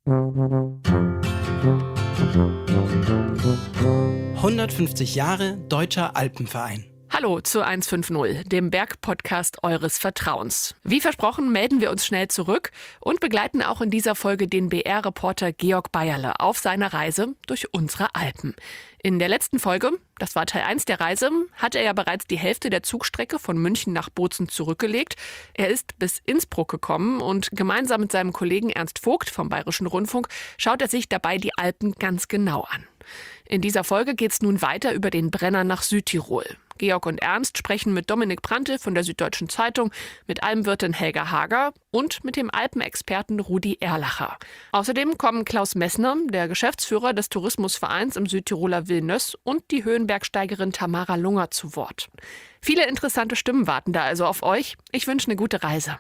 »150 Jahre Deutscher Alpenverein«. Hallo zu 150, dem Bergpodcast eures Vertrauens. Wie versprochen melden wir uns schnell zurück und begleiten auch in dieser Folge den BR-Reporter Georg Beierle auf seiner Reise durch unsere Alpen. In der letzten Folge, das war Teil 1 der Reise, hat er ja bereits die Hälfte der Zugstrecke von München nach Bozen zurückgelegt. Er ist bis Innsbruck gekommen und gemeinsam mit seinem Kollegen Ernst Vogt vom Bayerischen Rundfunk schaut er sich dabei die Alpen ganz genau an. In dieser Folge geht's nun weiter über den Brenner nach Südtirol. Georg und Ernst sprechen mit Dominik Prante von der Süddeutschen Zeitung, mit Almwirtin Helga Hager und mit dem Alpenexperten Rudi Erlacher. Außerdem kommen Klaus Messner, der Geschäftsführer des Tourismusvereins im Südtiroler Villeneuve, und die Höhenbergsteigerin Tamara Lunger zu Wort. Viele interessante Stimmen warten da also auf euch. Ich wünsche eine gute Reise.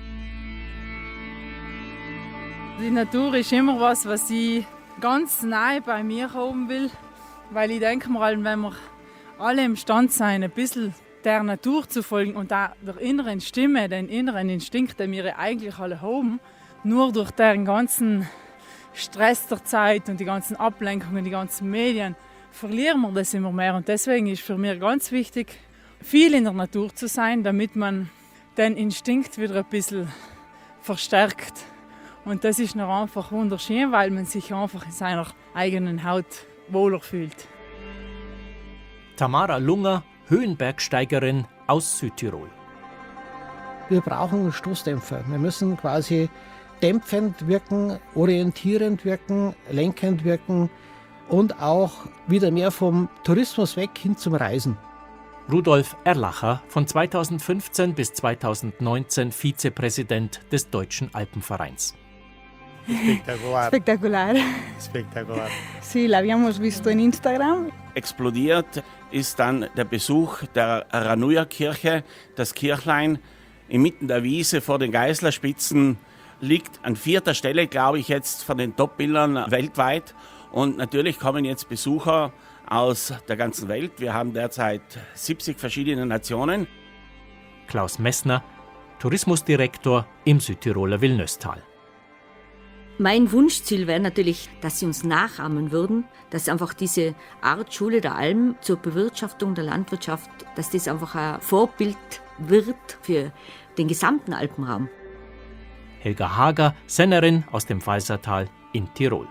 Die Natur ist immer was ich ganz nahe bei mir haben will, weil ich denke mal, wenn wir alle imstande sein, ein bisschen der Natur zu folgen und auch der inneren Stimme, den inneren Instinkt, den wir eigentlich alle haben, nur durch den ganzen Stress der Zeit und die ganzen Ablenkungen, die ganzen Medien, verlieren wir das immer mehr. Und deswegen ist für mich ganz wichtig, viel in der Natur zu sein, damit man den Instinkt wieder ein bisschen verstärkt. Und das ist noch einfach wunderschön, weil man sich einfach in seiner eigenen Haut wohler fühlt. Tamara Lunger, Höhenbergsteigerin aus Südtirol. Wir brauchen Stoßdämpfer. Wir müssen quasi dämpfend wirken, orientierend wirken, lenkend wirken und auch wieder mehr vom Tourismus weg hin zum Reisen. Rudolf Erlacher, von 2015 bis 2019 Vizepräsident des Deutschen Alpenvereins. Espectacular. Sí, la habíamos visto en Instagram. Explodiert ist dann der Besuch der Ranua-Kirche. Das Kirchlein inmitten der Wiese vor den Geislerspitzen liegt an 4. Stelle, glaube ich, jetzt von den Top-Bildern weltweit. Und natürlich kommen jetzt Besucher aus der ganzen Welt. Wir haben derzeit 70 verschiedene Nationen. Klaus Messner, Tourismusdirektor im Südtiroler Villeneuve-Tal. Mein Wunschziel wäre natürlich, dass sie uns nachahmen würden, dass einfach diese Art Schule der Alm zur Bewirtschaftung der Landwirtschaft, dass das einfach ein Vorbild wird für den gesamten Alpenraum. Helga Hager, Sennerin aus dem Walsertal in Tirol.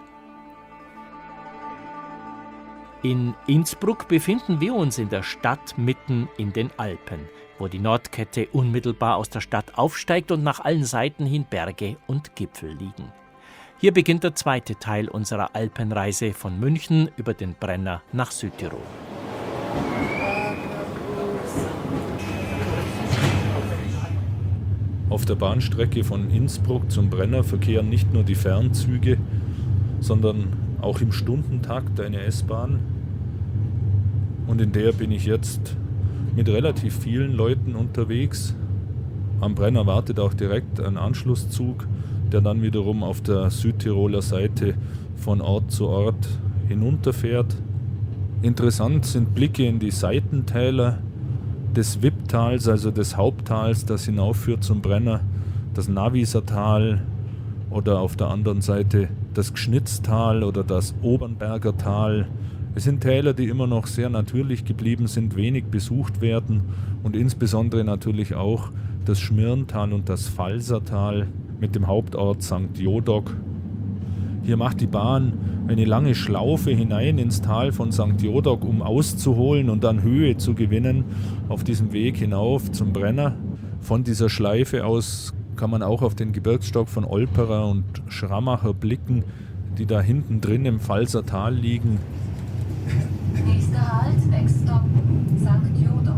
In Innsbruck befinden wir uns in der Stadt mitten in den Alpen, wo die Nordkette unmittelbar aus der Stadt aufsteigt und nach allen Seiten hin Berge und Gipfel liegen. Hier beginnt der zweite Teil unserer Alpenreise von München über den Brenner nach Südtirol. Auf der Bahnstrecke von Innsbruck zum Brenner verkehren nicht nur die Fernzüge, sondern auch im Stundentakt eine S-Bahn. Und in der bin ich jetzt mit relativ vielen Leuten unterwegs. Am Brenner wartet auch direkt ein Anschlusszug, der dann wiederum auf der Südtiroler Seite von Ort zu Ort hinunterfährt. Interessant sind Blicke in die Seitentäler des Wipptals, also des Haupttals, das hinaufführt zum Brenner, das Naviser Tal oder auf der anderen Seite das Gschnitztal oder das Obernberger Tal. Es sind Täler, die immer noch sehr natürlich geblieben sind, wenig besucht werden und insbesondere natürlich auch das Schmirntal und das Valsertal mit dem Hauptort St. Jodok. Hier macht die Bahn eine lange Schlaufe hinein ins Tal von St. Jodok, um auszuholen und dann Höhe zu gewinnen auf diesem Weg hinauf zum Brenner. Von dieser Schleife aus kann man auch auf den Gebirgsstock von Olperer und Schrammacher blicken, die da hinten drin im Valsertal liegen. Nächster Halt, Next Stop, St. Jodok.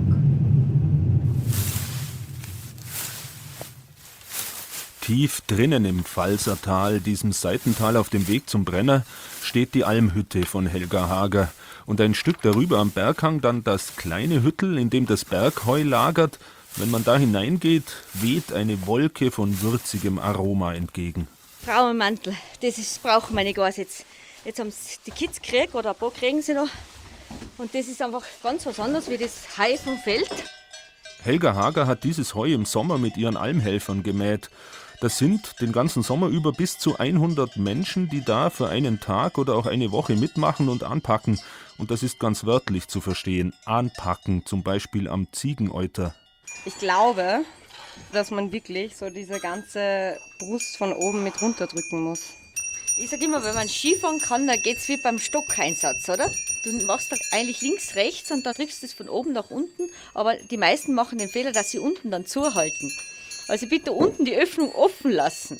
Tief drinnen im Valsertal, diesem Seitental auf dem Weg zum Brenner, steht die Almhütte von Helga Hager. Und ein Stück darüber am Berghang dann das kleine Hüttel, in dem das Bergheu lagert. Wenn man da hineingeht, weht eine Wolke von würzigem Aroma entgegen. Frauenmantel, brauchen meine Gas jetzt. Jetzt haben es die Kids gekriegt, oder ein paar kriegen sie noch. Und das ist einfach ganz was anderes wie das Heu vom Feld. Helga Hager hat dieses Heu im Sommer mit ihren Almhelfern gemäht. Das sind den ganzen Sommer über bis zu 100 Menschen, die da für einen Tag oder auch eine Woche mitmachen und anpacken. Und das ist ganz wörtlich zu verstehen. Anpacken, zum Beispiel am Ziegeneuter. Ich glaube, dass man wirklich so diese ganze Brust von oben mit runterdrücken muss. Ich sage immer, wenn man Skifahren kann, dann geht es wie beim Stockeinsatz, oder? Du machst da eigentlich links, rechts und dann drückst du es von oben nach unten. Aber die meisten machen den Fehler, dass sie unten dann zuhalten. Also bitte unten die Öffnung offen lassen.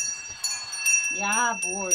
Jawohl.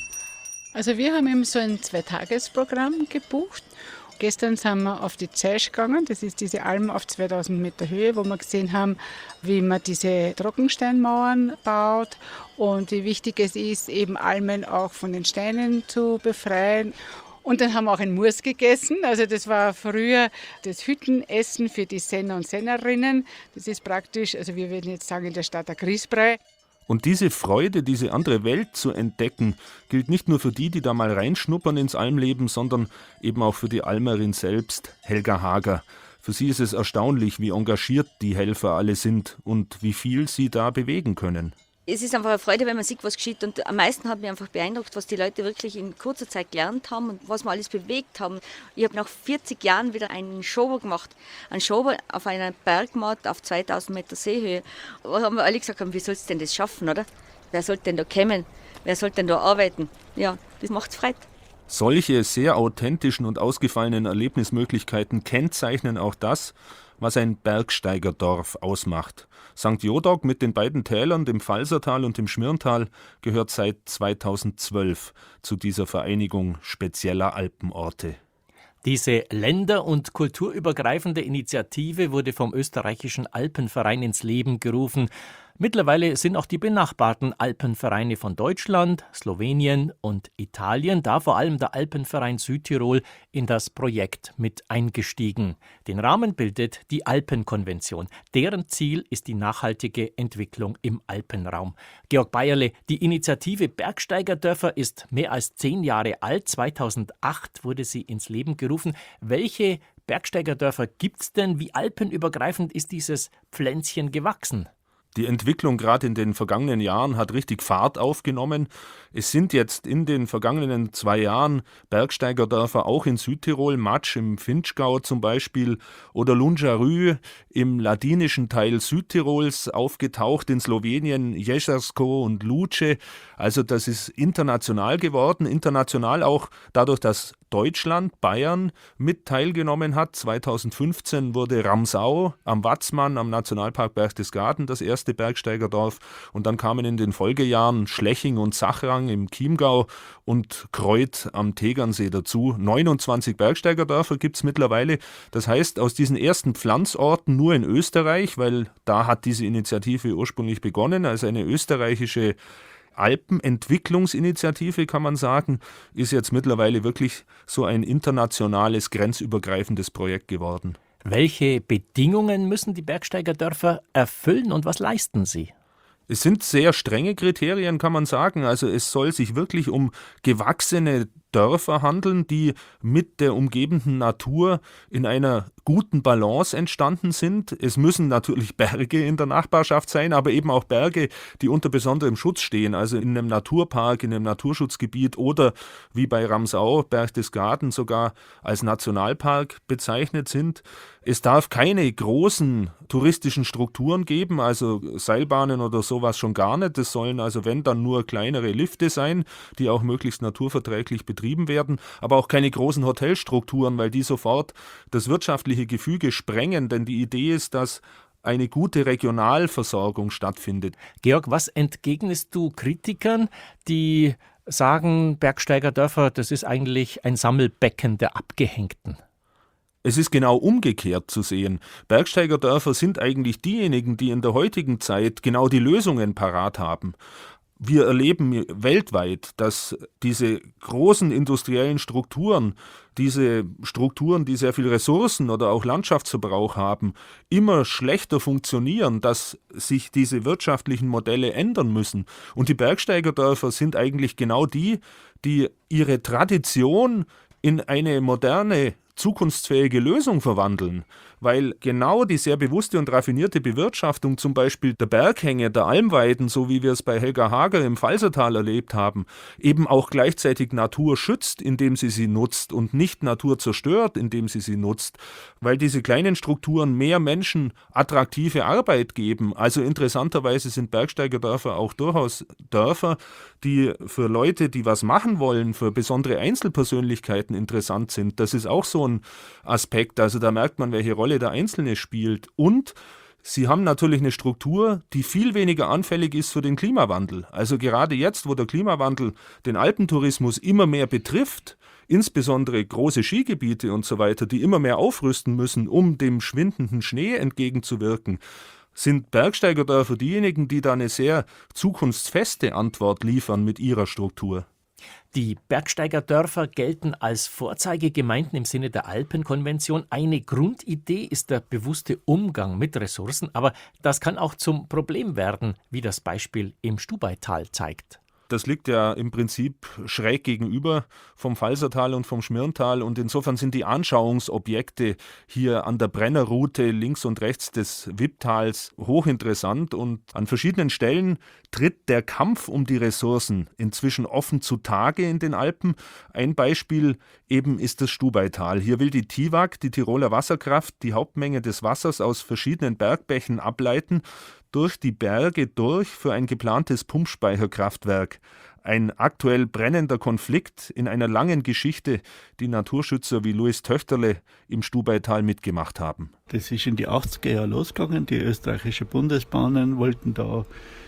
Also wir haben eben so ein 2-Tages-Programm gebucht. Gestern sind wir auf die Zesch gegangen, das ist diese Alm auf 2000 Meter Höhe, wo wir gesehen haben, wie man diese Trockensteinmauern baut und wie wichtig es ist, eben Almen auch von den Steinen zu befreien. Und dann haben wir auch ein Murs gegessen, also das war früher das Hüttenessen für die Senner und Sennerinnen. Das ist praktisch, also wir würden jetzt sagen in der Stadt ein Grießbrei. Und diese Freude, diese andere Welt zu entdecken, gilt nicht nur für die da mal reinschnuppern ins Almleben, sondern eben auch für die Almerin selbst, Helga Hager. Für sie ist es erstaunlich, wie engagiert die Helfer alle sind und wie viel sie da bewegen können. Es ist einfach eine Freude, wenn man sieht, was geschieht. Und am meisten hat mich einfach beeindruckt, was die Leute wirklich in kurzer Zeit gelernt haben und was wir alles bewegt haben. Ich habe nach 40 Jahren wieder einen Schober gemacht. Einen Schober auf einer Bergmatt auf 2000 Meter Seehöhe. Da haben wir alle gesagt, wie sollst du denn das schaffen, oder? Wer soll denn da kommen? Wer soll denn da arbeiten? Ja, das macht's Freude. Solche sehr authentischen und ausgefallenen Erlebnismöglichkeiten kennzeichnen auch das, was ein Bergsteigerdorf ausmacht. St. Jodok mit den beiden Tälern, dem Pfalzertal und dem Schmirntal, gehört seit 2012 zu dieser Vereinigung spezieller Alpenorte. Diese länder- und kulturübergreifende Initiative wurde vom österreichischen Alpenverein ins Leben gerufen. Mittlerweile sind auch die benachbarten Alpenvereine von Deutschland, Slowenien und Italien, da vor allem der Alpenverein Südtirol, in das Projekt mit eingestiegen. Den Rahmen bildet die Alpenkonvention. Deren Ziel ist die nachhaltige Entwicklung im Alpenraum. Georg Bayerle, die Initiative Bergsteigerdörfer ist mehr als 10 Jahre alt. 2008 wurde sie ins Leben gerufen. Welche Bergsteigerdörfer gibt's denn? Wie alpenübergreifend ist dieses Pflänzchen gewachsen? Die Entwicklung gerade in den vergangenen Jahren hat richtig Fahrt aufgenommen. Es sind jetzt in den vergangenen 2 Jahren Bergsteigerdörfer auch in Südtirol, Matsch im Finchgau zum Beispiel oder Lunjarű im ladinischen Teil Südtirols aufgetaucht, in Slowenien Ježersko und Luce. Also das ist international geworden, international auch dadurch, dass Deutschland, Bayern mit teilgenommen hat. 2015 wurde Ramsau am Watzmann, am Nationalpark Berchtesgaden, das erste Bergsteigerdorf. Und dann kamen in den Folgejahren Schleching und Sachrang im Chiemgau und Kreuth am Tegernsee dazu. 29 Bergsteigerdörfer gibt es mittlerweile. Das heißt, aus diesen ersten Pflanzorten nur in Österreich, weil da hat diese Initiative ursprünglich begonnen, als eine österreichische Alpenentwicklungsinitiative, kann man sagen, ist jetzt mittlerweile wirklich so ein internationales, grenzübergreifendes Projekt geworden. Welche Bedingungen müssen die Bergsteigerdörfer erfüllen und was leisten sie? Es sind sehr strenge Kriterien, kann man sagen. Also es soll sich wirklich um gewachsene Dörfer handeln, die mit der umgebenden Natur in einer guten Balance entstanden sind. Es müssen natürlich Berge in der Nachbarschaft sein, aber eben auch Berge, die unter besonderem Schutz stehen, also in einem Naturpark, in einem Naturschutzgebiet oder wie bei Ramsau, Berchtesgaden sogar als Nationalpark bezeichnet sind. Es darf keine großen touristischen Strukturen geben, also Seilbahnen oder sowas schon gar nicht. Es sollen also, wenn, dann nur kleinere Lifte sein, die auch möglichst naturverträglich betrieben werden, aber auch keine großen Hotelstrukturen, weil die sofort das wirtschaftliche Gefüge sprengen, denn die Idee ist, dass eine gute Regionalversorgung stattfindet. Georg, was entgegnest du Kritikern, die sagen, Bergsteigerdörfer, das ist eigentlich ein Sammelbecken der Abgehängten? Es ist genau umgekehrt zu sehen. Bergsteigerdörfer sind eigentlich diejenigen, die in der heutigen Zeit genau die Lösungen parat haben. Wir erleben weltweit, dass diese großen industriellen Strukturen, diese Strukturen, die sehr viel Ressourcen oder auch Landschaftsverbrauch haben, immer schlechter funktionieren, dass sich diese wirtschaftlichen Modelle ändern müssen. Und die Bergsteigerdörfer sind eigentlich genau die, die ihre Tradition in eine moderne, zukunftsfähige Lösung verwandeln, weil genau die sehr bewusste und raffinierte Bewirtschaftung zum Beispiel der Berghänge, der Almweiden, so wie wir es bei Helga Hager im Pfalzertal erlebt haben, eben auch gleichzeitig Natur schützt, indem sie nutzt und nicht Natur zerstört, indem sie nutzt, weil diese kleinen Strukturen mehr Menschen attraktive Arbeit geben. Also interessanterweise sind Bergsteigerdörfer auch durchaus Dörfer, die für Leute, die was machen wollen, für besondere Einzelpersönlichkeiten interessant sind. Das ist auch so ein Aspekt. Also da merkt man, welche Rolle der Einzelne spielt. Und sie haben natürlich eine Struktur, die viel weniger anfällig ist für den Klimawandel. Also gerade jetzt, wo der Klimawandel den Alpentourismus immer mehr betrifft, insbesondere große Skigebiete und so weiter, die immer mehr aufrüsten müssen, um dem schwindenden Schnee entgegenzuwirken, sind Bergsteigerdörfer diejenigen, die da eine sehr zukunftsfeste Antwort liefern mit ihrer Struktur. Die Bergsteigerdörfer gelten als Vorzeigegemeinden im Sinne der Alpenkonvention. Eine Grundidee ist der bewusste Umgang mit Ressourcen, aber das kann auch zum Problem werden, wie das Beispiel im Stubaital zeigt. Das liegt ja im Prinzip schräg gegenüber vom Pfalzertal und vom Schmirntal und insofern sind die Anschauungsobjekte hier an der Brennerroute links und rechts des Wipptals hochinteressant und an verschiedenen Stellen tritt der Kampf um die Ressourcen inzwischen offen zutage in den Alpen. Ein Beispiel eben ist das Stubaital. Hier will die TIWAG, die Tiroler Wasserkraft, die Hauptmenge des Wassers aus verschiedenen Bergbächen ableiten, durch die Berge durch für ein geplantes Pumpspeicherkraftwerk. Ein aktuell brennender Konflikt in einer langen Geschichte, die Naturschützer wie Louis Töchterle im Stubaital mitgemacht haben. Das ist in die 80er Jahre losgegangen. Die österreichischen Bundesbahnen wollten da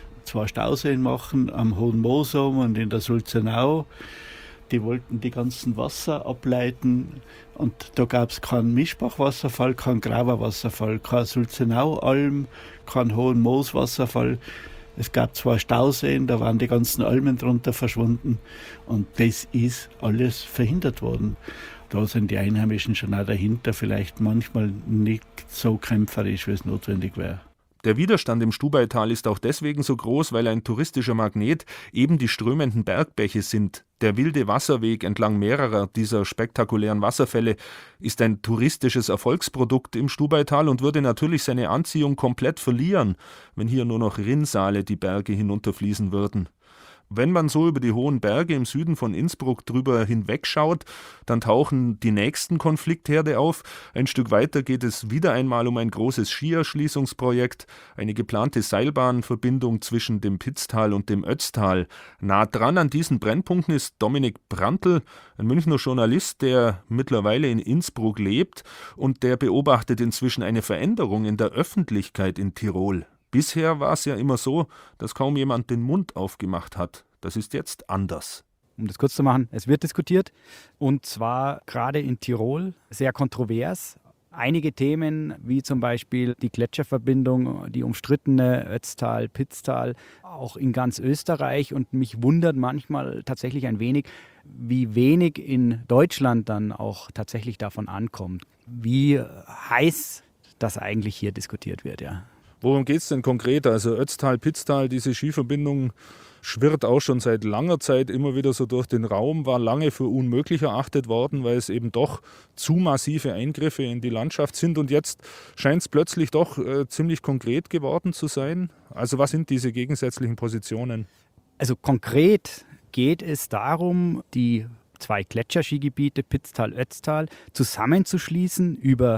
2 Stauseen machen, am Hohen Moosum und in der Sulzenau. Die wollten die ganzen Wasser ableiten und da gab es keinen Mischbachwasserfall, keinen Graberwasserfall, keinen Sulzenau-Alm, keinen Hohen Moos-Wasserfall. Es gab 2 Stauseen, da waren die ganzen Almen drunter verschwunden und das ist alles verhindert worden. Da sind die Einheimischen schon auch dahinter, vielleicht manchmal nicht so kämpferisch, wie es notwendig wäre. Der Widerstand im Stubaital ist auch deswegen so groß, weil ein touristischer Magnet eben die strömenden Bergbäche sind. Der wilde Wasserweg entlang mehrerer dieser spektakulären Wasserfälle ist ein touristisches Erfolgsprodukt im Stubaital und würde natürlich seine Anziehung komplett verlieren, wenn hier nur noch Rinnsale die Berge hinunterfließen würden. Wenn man so über die hohen Berge im Süden von Innsbruck drüber hinwegschaut, dann tauchen die nächsten Konfliktherde auf. Ein Stück weiter geht es wieder einmal um ein großes Skierschließungsprojekt, eine geplante Seilbahnverbindung zwischen dem Pitztal und dem Ötztal. Nah dran an diesen Brennpunkten ist Dominik Brandl, ein Münchner Journalist, der mittlerweile in Innsbruck lebt und der beobachtet inzwischen eine Veränderung in der Öffentlichkeit in Tirol. Bisher war es ja immer so, dass kaum jemand den Mund aufgemacht hat. Das ist jetzt anders. Um das kurz zu machen, es wird diskutiert und zwar gerade in Tirol sehr kontrovers. Einige Themen, wie zum Beispiel die Gletscherverbindung, die umstrittene Ötztal-Pitztal, auch in ganz Österreich. Und mich wundert manchmal tatsächlich ein wenig, wie wenig in Deutschland dann auch tatsächlich davon ankommt. Wie heiß das eigentlich hier diskutiert wird, ja. Worum geht es denn konkret? Also Ötztal-Pitztal, diese Skiverbindung schwirrt auch schon seit langer Zeit immer wieder so durch den Raum, war lange für unmöglich erachtet worden, weil es eben doch zu massive Eingriffe in die Landschaft sind und jetzt scheint es plötzlich doch ziemlich konkret geworden zu sein. Also was sind diese gegensätzlichen Positionen? Also konkret geht es darum, die 2 Gletscherskigebiete Pitztal-Ötztal zusammenzuschließen über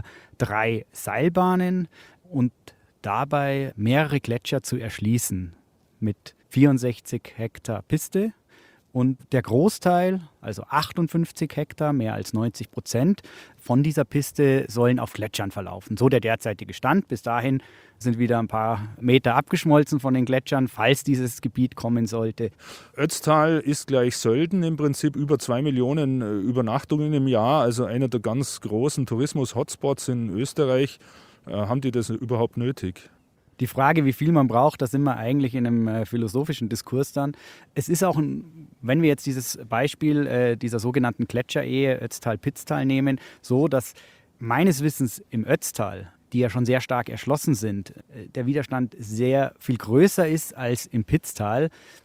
3 Seilbahnen und dabei mehrere Gletscher zu erschließen mit 64 Hektar Piste und der Großteil, also 58 Hektar, mehr als 90% von dieser Piste sollen auf Gletschern verlaufen. So der derzeitige Stand. Bis dahin sind wieder ein paar Meter abgeschmolzen von den Gletschern, falls dieses Gebiet kommen sollte. Ötztal ist gleich Sölden, im Prinzip über 2 Millionen Übernachtungen im Jahr, also einer der ganz großen Tourismus-Hotspots in Österreich. Haben die das überhaupt nötig? Die Frage, wie viel man braucht, da sind wir eigentlich in einem philosophischen Diskurs dann. Es ist auch, wenn wir jetzt dieses Beispiel dieser sogenannten Gletscherehe Ötztal-Pitztal nehmen, so, dass meines Wissens im Ötztal, die ja schon sehr stark erschlossen sind, der Widerstand sehr viel größer ist als im Pitztal.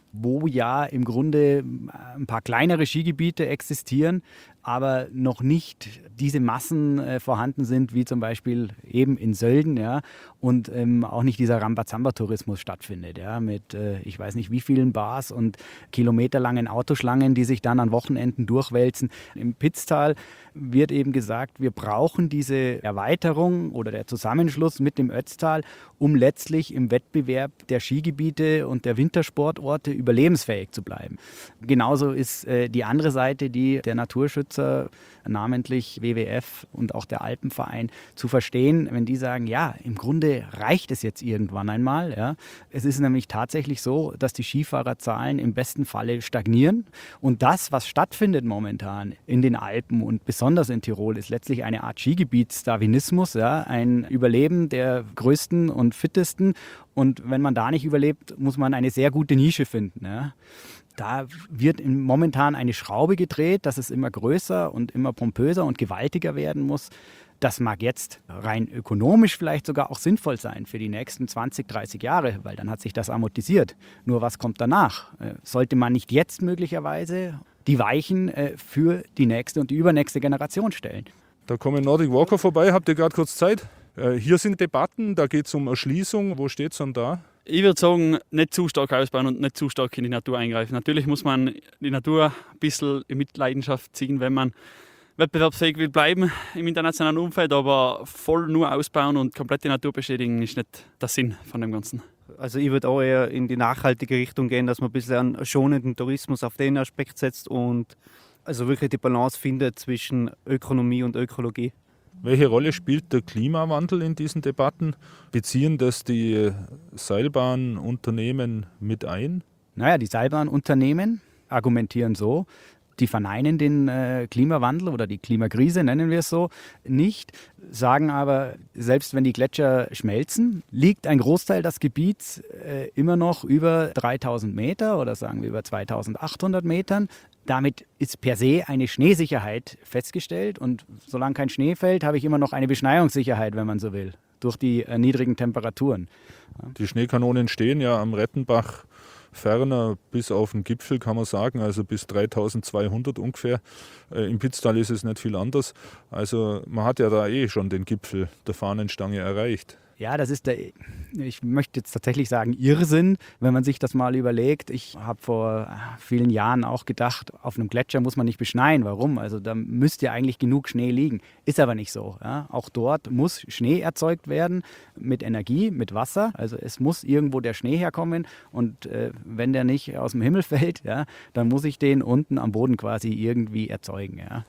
wo ja im Grunde ein paar kleinere Skigebiete existieren, aber noch nicht diese Massen vorhanden sind, wie zum Beispiel eben in Sölden, ja, und auch nicht dieser Rambazamba-Tourismus stattfindet, ja, mit ich weiß nicht wie vielen Bars und kilometerlangen Autoschlangen, die sich dann an Wochenenden durchwälzen. Im Pitztal wird eben gesagt, wir brauchen diese Erweiterung oder der Zusammenschluss mit dem Ötztal, um letztlich im Wettbewerb der Skigebiete und der Wintersportorte überlebensfähig zu bleiben. Genauso ist die andere Seite, die der Naturschützer, namentlich WWF und auch der Alpenverein, zu verstehen, wenn die sagen, ja, im Grunde reicht es jetzt irgendwann einmal. Ja. Es ist nämlich tatsächlich so, dass die Skifahrerzahlen im besten Falle stagnieren und das, was stattfindet momentan in den Alpen und besonders in Tirol, ist letztlich eine Art Skigebietsdarwinismus, ja, ein Überleben der Größten und Fittesten, und wenn man da nicht überlebt, muss man eine sehr gute Nische finden. Ja. Da wird momentan eine Schraube gedreht, dass es immer größer und immer pompöser und gewaltiger werden muss. Das mag jetzt rein ökonomisch vielleicht sogar auch sinnvoll sein für die nächsten 20, 30 Jahre, weil dann hat sich das amortisiert. Nur was kommt danach? Sollte man nicht jetzt möglicherweise die Weichen für die nächste und die übernächste Generation stellen? Da kommen Nordic Walker vorbei. Habt ihr gerade kurz Zeit? Hier sind Debatten, da geht es um Erschließung. Wo steht es dann da? Ich würde sagen, nicht zu stark ausbauen und nicht zu stark in die Natur eingreifen. Natürlich muss man die Natur ein bisschen in Mitleidenschaft ziehen, wenn man wettbewerbsfähig will bleiben im internationalen Umfeld, aber voll nur ausbauen und komplett die Natur beschädigen ist nicht der Sinn von dem Ganzen. Also ich würde auch eher in die nachhaltige Richtung gehen, dass man ein bisschen einen schonenden Tourismus auf den Aspekt setzt und also wirklich die Balance findet zwischen Ökonomie und Ökologie. Welche Rolle spielt der Klimawandel in diesen Debatten? Beziehen das die Seilbahnunternehmen mit ein? Naja, die Seilbahnunternehmen argumentieren so, die verneinen den Klimawandel oder die Klimakrise, nennen wir es so, nicht, sagen aber, selbst wenn die Gletscher schmelzen, liegt ein Großteil des Gebiets immer noch über 3000 Meter oder sagen wir über 2800 Metern. Damit ist per se eine Schneesicherheit festgestellt und solange kein Schnee fällt, habe ich immer noch eine Beschneiungssicherheit, wenn man so will, durch die niedrigen Temperaturen. Die Schneekanonen stehen ja am Rettenbach ferner bis auf den Gipfel, kann man sagen, also bis 3200 ungefähr. Im Pitztal ist es nicht viel anders. Also man hat ja da schon den Gipfel der Fahnenstange erreicht. Ja, das ist ich möchte jetzt tatsächlich sagen, Irrsinn, wenn man sich das mal überlegt. Ich habe vor vielen Jahren auch gedacht, auf einem Gletscher muss man nicht beschneien. Warum? Also da müsste ja eigentlich genug Schnee liegen. Ist aber nicht so. Ja? Auch dort muss Schnee erzeugt werden mit Energie, mit Wasser. Also es muss irgendwo der Schnee herkommen und wenn der nicht aus dem Himmel fällt, ja, dann muss ich den unten am Boden quasi irgendwie erzeugen. Ja.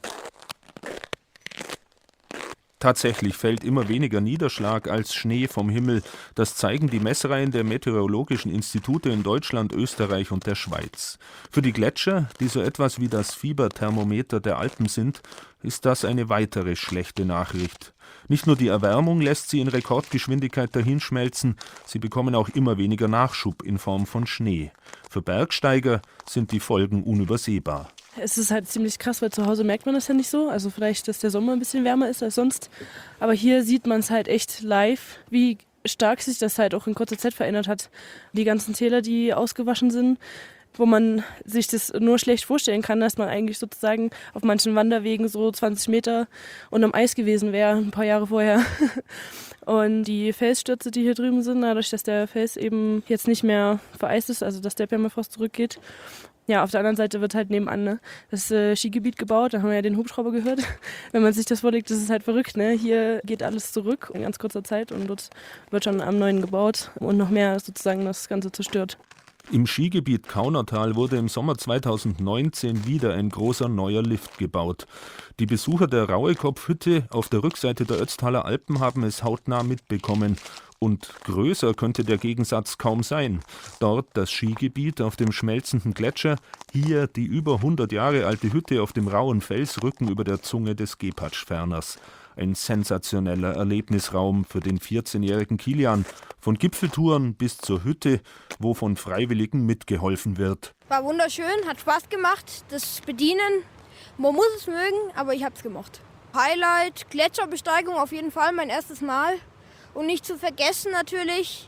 Tatsächlich fällt immer weniger Niederschlag als Schnee vom Himmel. Das zeigen die Messreihen der meteorologischen Institute in Deutschland, Österreich und der Schweiz. Für die Gletscher, die so etwas wie das Fieberthermometer der Alpen sind, ist das eine weitere schlechte Nachricht. Nicht nur die Erwärmung lässt sie in Rekordgeschwindigkeit dahinschmelzen, sie bekommen auch immer weniger Nachschub in Form von Schnee. Für Bergsteiger sind die Folgen unübersehbar. Es ist halt ziemlich krass, weil zu Hause merkt man das ja nicht so. Also vielleicht, dass der Sommer ein bisschen wärmer ist als sonst. Aber hier sieht man es halt echt live, wie stark sich das halt auch in kurzer Zeit verändert hat. Die ganzen Täler, die ausgewaschen sind, wo man sich das nur schlecht vorstellen kann, dass man eigentlich sozusagen auf manchen Wanderwegen so 20 Meter unterm Eis gewesen wäre, ein paar Jahre vorher. Und die Felsstürze, die hier drüben sind, dadurch, dass der Fels eben jetzt nicht mehr vereist ist, also dass der Permafrost zurückgeht. Ja, auf der anderen Seite wird halt nebenan das Skigebiet gebaut, da haben wir ja den Hubschrauber gehört. Wenn man sich das vorlegt, das ist halt verrückt. Ne? Hier geht alles zurück in ganz kurzer Zeit und dort wird schon am Neuen gebaut und noch mehr sozusagen das Ganze zerstört. Im Skigebiet Kaunertal wurde im Sommer 2019 wieder ein großer neuer Lift gebaut. Die Besucher der Rauekopfhütte auf der Rückseite der Ötztaler Alpen haben es hautnah mitbekommen. Und größer könnte der Gegensatz kaum sein. Dort das Skigebiet auf dem schmelzenden Gletscher, hier die über 100 Jahre alte Hütte auf dem rauen Felsrücken über der Zunge des Gepatschferners. Ein sensationeller Erlebnisraum für den 14-jährigen Kilian. Von Gipfeltouren bis zur Hütte, wo von Freiwilligen mitgeholfen wird. War wunderschön, hat Spaß gemacht, das Bedienen. Man muss es mögen, aber ich habe es gemacht. Highlight, Gletscherbesteigung auf jeden Fall, mein erstes Mal. Und nicht zu vergessen natürlich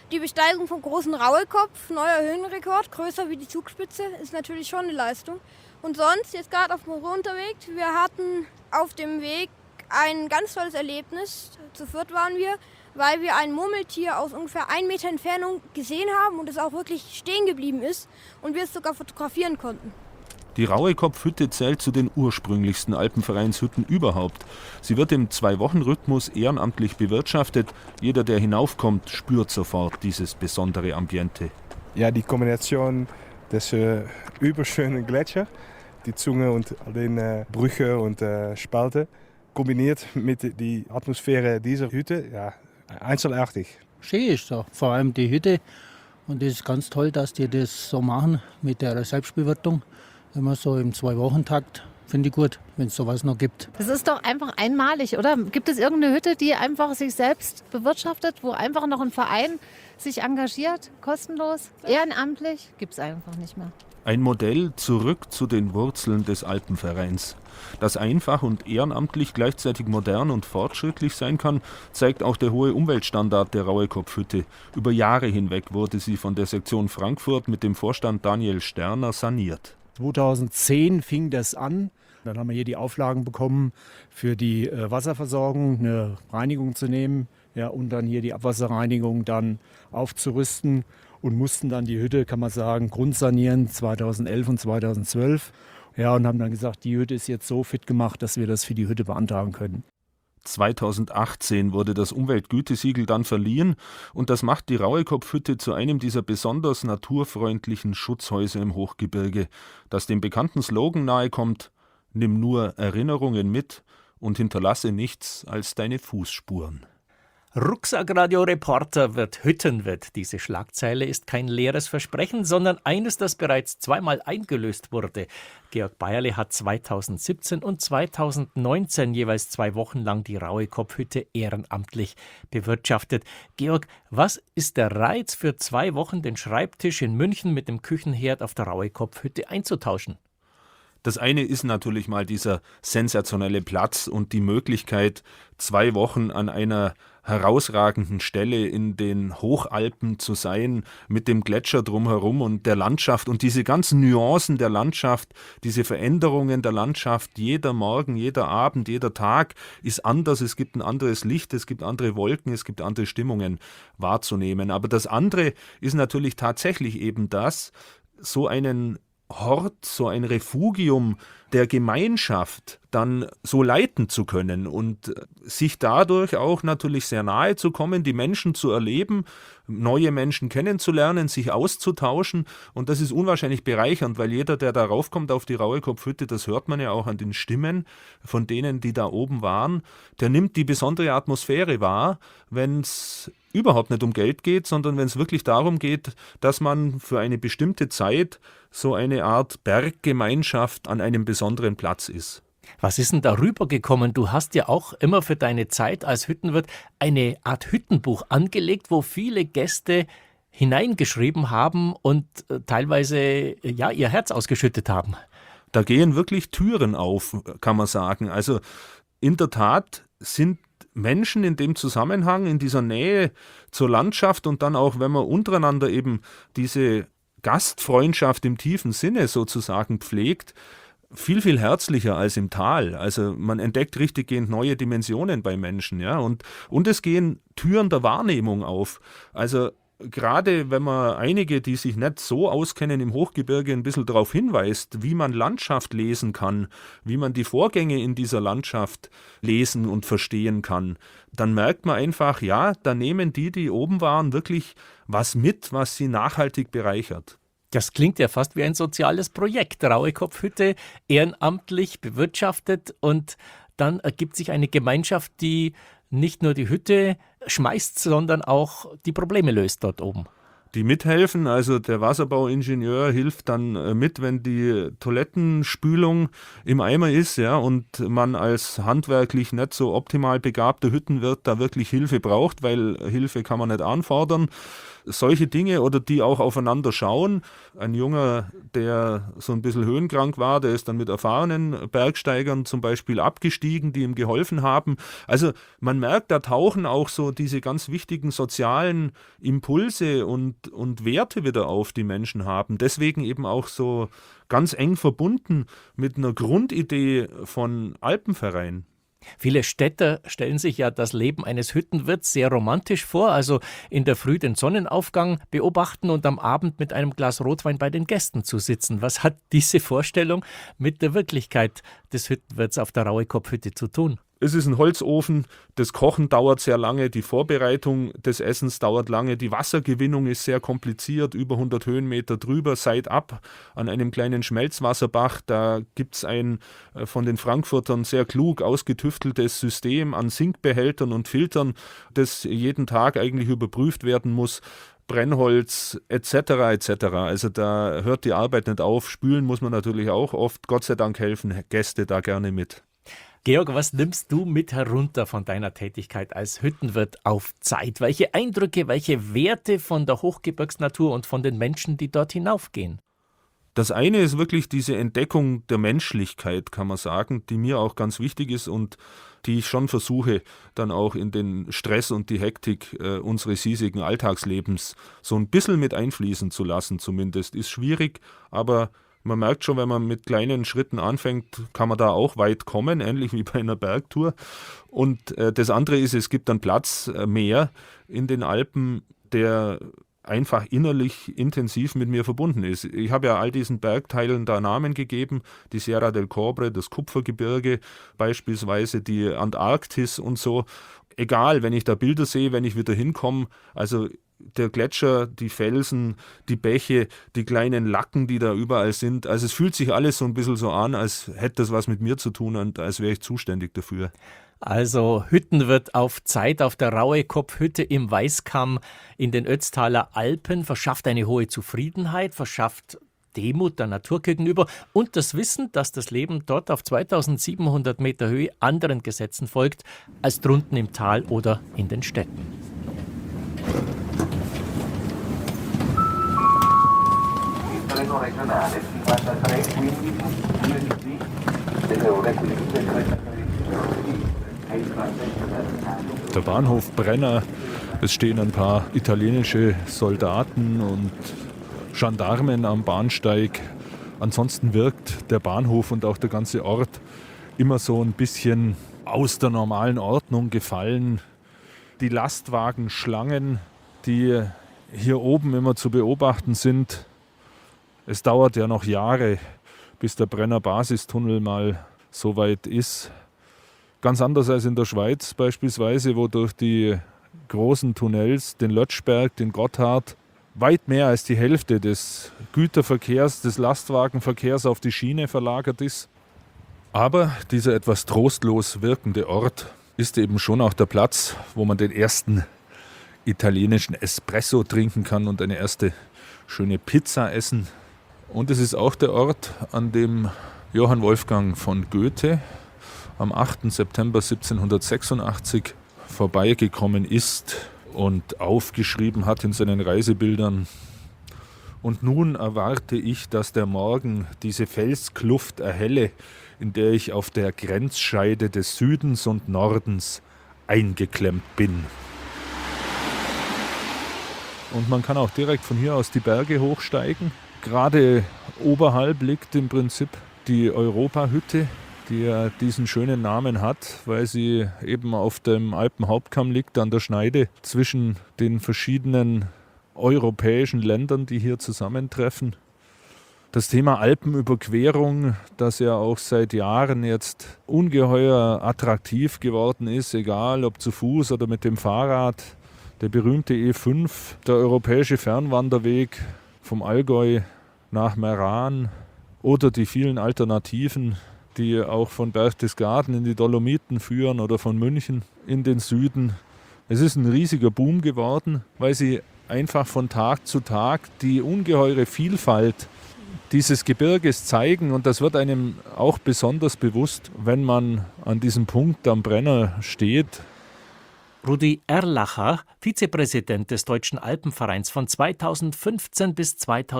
Die Besteigung vom großen Rauekopf, neuer Höhenrekord, größer wie die Zugspitze, ist natürlich schon eine Leistung. Und sonst, jetzt gerade auf dem Runterweg, wir hatten auf dem Weg ein ganz tolles Erlebnis. Zu viert waren wir, weil wir ein Murmeltier aus ungefähr 1 Meter Entfernung gesehen haben und es auch wirklich stehen geblieben ist und wir es sogar fotografieren konnten. Die Rauekopf-Hütte zählt zu den ursprünglichsten Alpenvereinshütten überhaupt. Sie wird im 2-Wochen-Rhythmus ehrenamtlich bewirtschaftet. Jeder, der hinaufkommt, spürt sofort dieses besondere Ambiente. Ja, die Kombination des überschönen Gletscher, die Zunge und den Brüche und Spalte, kombiniert mit der Atmosphäre dieser Hütte, ja, einzigartig. Schön ist da, vor allem die Hütte. Und es ist ganz toll, dass die das so machen mit der Selbstbewirtung. Immer so im 2-Wochen-Takt. Finde ich gut, wenn es sowas noch gibt. Das ist doch einfach einmalig, oder? Gibt es irgendeine Hütte, die einfach sich selbst bewirtschaftet, wo einfach noch ein Verein sich engagiert, kostenlos, ehrenamtlich? Gibt es einfach nicht mehr. Ein Modell zurück zu den Wurzeln des Alpenvereins. Dass einfach und ehrenamtlich gleichzeitig modern und fortschrittlich sein kann, zeigt auch der hohe Umweltstandard der Rauekopf-Hütte. Über Jahre hinweg wurde sie von der Sektion Frankfurt mit dem Vorstand Daniel Sterner saniert. 2010 fing das an. Dann haben wir hier die Auflagen bekommen, für die Wasserversorgung eine Reinigung zu nehmen, ja, und dann hier die Abwasserreinigung dann aufzurüsten und mussten dann die Hütte, kann man sagen, grundsanieren 2011 und 2012. Ja, und haben dann gesagt, die Hütte ist jetzt so fit gemacht, dass wir das für die Hütte beantragen können. 2018 wurde das Umweltgütesiegel dann verliehen und das macht die Rauekopf-Hütte zu einem dieser besonders naturfreundlichen Schutzhäuser im Hochgebirge, das dem bekannten Slogan nahekommt: Nimm nur Erinnerungen mit und hinterlasse nichts als deine Fußspuren. Rucksack-Radio-Reporter wird Hüttenwirt. Diese Schlagzeile ist kein leeres Versprechen, sondern eines, das bereits zweimal eingelöst wurde. Georg Bayerle hat 2017 und 2019 jeweils 2 Wochen lang die Rauekopf-Hütte ehrenamtlich bewirtschaftet. Georg, was ist der Reiz für 2 Wochen, den Schreibtisch in München mit dem Küchenherd auf der Rauekopf-Hütte einzutauschen? Das eine ist natürlich mal dieser sensationelle Platz und die Möglichkeit, 2 Wochen an einer herausragenden Stelle in den Hochalpen zu sein, mit dem Gletscher drumherum und der Landschaft und diese ganzen Nuancen der Landschaft, diese Veränderungen der Landschaft, jeder Morgen, jeder Abend, jeder Tag ist anders, es gibt ein anderes Licht, es gibt andere Wolken, es gibt andere Stimmungen wahrzunehmen. Aber das andere ist natürlich tatsächlich eben das, so einen Hort, so ein Refugium der Gemeinschaft dann so leiten zu können und sich dadurch auch natürlich sehr nahe zu kommen, die Menschen zu erleben, neue Menschen kennenzulernen, sich auszutauschen, und das ist unwahrscheinlich bereichernd, weil jeder, der da raufkommt auf die Rauekopf-Hütte, das hört man ja auch an den Stimmen von denen, die da oben waren, der nimmt die besondere Atmosphäre wahr, wenn es überhaupt nicht um Geld geht, sondern wenn es wirklich darum geht, dass man für eine bestimmte Zeit so eine Art Berggemeinschaft an einem besonderen Platz ist. Was ist denn darüber gekommen? Du hast ja auch immer für deine Zeit als Hüttenwirt eine Art Hüttenbuch angelegt, wo viele Gäste hineingeschrieben haben und teilweise ja ihr Herz ausgeschüttet haben. Da gehen wirklich Türen auf, kann man sagen. Also in der Tat sind Menschen in dem Zusammenhang, in dieser Nähe zur Landschaft und dann auch, wenn man untereinander eben diese Gastfreundschaft im tiefen Sinne sozusagen pflegt, viel, viel herzlicher als im Tal. Also man entdeckt richtiggehend neue Dimensionen bei Menschen, ja, und es gehen Türen der Wahrnehmung auf. Also gerade wenn man einige, die sich nicht so auskennen im Hochgebirge, ein bisschen darauf hinweist, wie man Landschaft lesen kann, wie man die Vorgänge in dieser Landschaft lesen und verstehen kann, dann merkt man einfach, ja, da nehmen die oben waren, wirklich was mit, was sie nachhaltig bereichert. Das klingt ja fast wie ein soziales Projekt. Rauekopf-Hütte ehrenamtlich bewirtschaftet und dann ergibt sich eine Gemeinschaft, die nicht nur die Hütte schmeißt, sondern auch die Probleme löst dort oben. Die mithelfen, also der Wasserbauingenieur hilft dann mit, wenn die Toilettenspülung im Eimer ist, ja, und man als handwerklich nicht so optimal begabter Hüttenwirt da wirklich Hilfe braucht, weil Hilfe kann man nicht anfordern. solche Dinge oder die auch aufeinander schauen. Ein Junger, der so ein bisschen höhenkrank war, der ist dann mit erfahrenen Bergsteigern zum Beispiel abgestiegen, die ihm geholfen haben. Also man merkt, da tauchen auch so diese ganz wichtigen sozialen Impulse und Werte wieder auf, die Menschen haben. Deswegen eben auch so ganz eng verbunden mit einer Grundidee von Alpenverein. Viele Städter stellen sich ja das Leben eines Hüttenwirts sehr romantisch vor, also in der Früh den Sonnenaufgang beobachten und am Abend mit einem Glas Rotwein bei den Gästen zu sitzen. Was hat diese Vorstellung mit der Wirklichkeit des Hüttenwirts auf der Rauekopfhütte zu tun? Es ist ein Holzofen, das Kochen dauert sehr lange, die Vorbereitung des Essens dauert lange, die Wassergewinnung ist sehr kompliziert, über 100 Höhenmeter drüber, seitab an einem kleinen Schmelzwasserbach. Da gibt es ein von den Frankfurtern sehr klug ausgetüfteltes System an Sinkbehältern und Filtern, das jeden Tag eigentlich überprüft werden muss. Brennholz etc. etc. Also da hört die Arbeit nicht auf. Spülen muss man natürlich auch oft. Gott sei Dank helfen Gäste da gerne mit. Georg, was nimmst du mit herunter von deiner Tätigkeit als Hüttenwirt auf Zeit? Welche Eindrücke, welche Werte von der Hochgebirgsnatur und von den Menschen, die dort hinaufgehen? Das eine ist wirklich diese Entdeckung der Menschlichkeit, kann man sagen, die mir auch ganz wichtig ist und die ich schon versuche, dann auch in den Stress und die Hektik unseres hiesigen Alltagslebens so ein bisschen mit einfließen zu lassen zumindest. Ist schwierig, aber man merkt schon, wenn man mit kleinen Schritten anfängt, kann man da auch weit kommen, ähnlich wie bei einer Bergtour. Und das andere ist, es gibt dann Platz mehr in den Alpen, der einfach innerlich intensiv mit mir verbunden ist. Ich habe ja all diesen Bergteilen da Namen gegeben, die Sierra del Cobre, das Kupfergebirge beispielsweise, die Antarktis und so. Egal, wenn ich da Bilder sehe, wenn ich wieder hinkomme, also der Gletscher, die Felsen, die Bäche, die kleinen Lacken, die da überall sind. Also es fühlt sich alles so ein bisschen so an, als hätte das was mit mir zu tun und als wäre ich zuständig dafür. Also Hüttenwirt auf Zeit auf der Rauekopfhütte im Weißkamm in den Ötztaler Alpen verschafft eine hohe Zufriedenheit, verschafft Demut der Natur gegenüber und das Wissen, dass das Leben dort auf 2700 Meter Höhe anderen Gesetzen folgt als drunten im Tal oder in den Städten. Der Bahnhof Brenner, es stehen ein paar italienische Soldaten und Gendarmen am Bahnsteig. Ansonsten wirkt der Bahnhof und auch der ganze Ort immer so ein bisschen aus der normalen Ordnung gefallen. Die Lastwagenschlangen, die hier oben immer zu beobachten sind, es dauert ja noch Jahre, bis der Brenner Basistunnel mal so weit ist. Ganz anders als in der Schweiz beispielsweise, wo durch die großen Tunnels, den Lötschberg, den Gotthard, weit mehr als die Hälfte des Güterverkehrs, des Lastwagenverkehrs auf die Schiene verlagert ist. Aber dieser etwas trostlos wirkende Ort ist eben schon auch der Platz, wo man den ersten italienischen Espresso trinken kann und eine erste schöne Pizza essen. Und es ist auch der Ort, an dem Johann Wolfgang von Goethe am 8. September 1786 vorbeigekommen ist und aufgeschrieben hat in seinen Reisebildern: Und nun erwarte ich, dass der Morgen diese Felskluft erhelle, in der ich auf der Grenzscheide des Südens und Nordens eingeklemmt bin. Und man kann auch direkt von hier aus die Berge hochsteigen. Gerade oberhalb liegt im Prinzip die Europahütte, die ja diesen schönen Namen hat, weil sie eben auf dem Alpenhauptkamm liegt, an der Schneide zwischen den verschiedenen europäischen Ländern, die hier zusammentreffen. Das Thema Alpenüberquerung, das ja auch seit Jahren jetzt ungeheuer attraktiv geworden ist, egal ob zu Fuß oder mit dem Fahrrad. Der berühmte E5, der europäische Fernwanderweg vom Allgäu nach Meran oder die vielen Alternativen, die auch von Berchtesgaden in die Dolomiten führen oder von München in den Süden. Es ist ein riesiger Boom geworden, weil sie einfach von Tag zu Tag die ungeheure Vielfalt dieses Gebirges zeigen. Und das wird einem auch besonders bewusst, wenn man an diesem Punkt am Brenner steht. Rudi Erlacher, Vizepräsident des Deutschen Alpenvereins von 2015 bis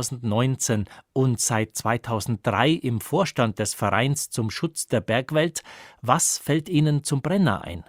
2019 und seit 2003 im Vorstand des Vereins zum Schutz der Bergwelt. Was fällt Ihnen zum Brenner ein?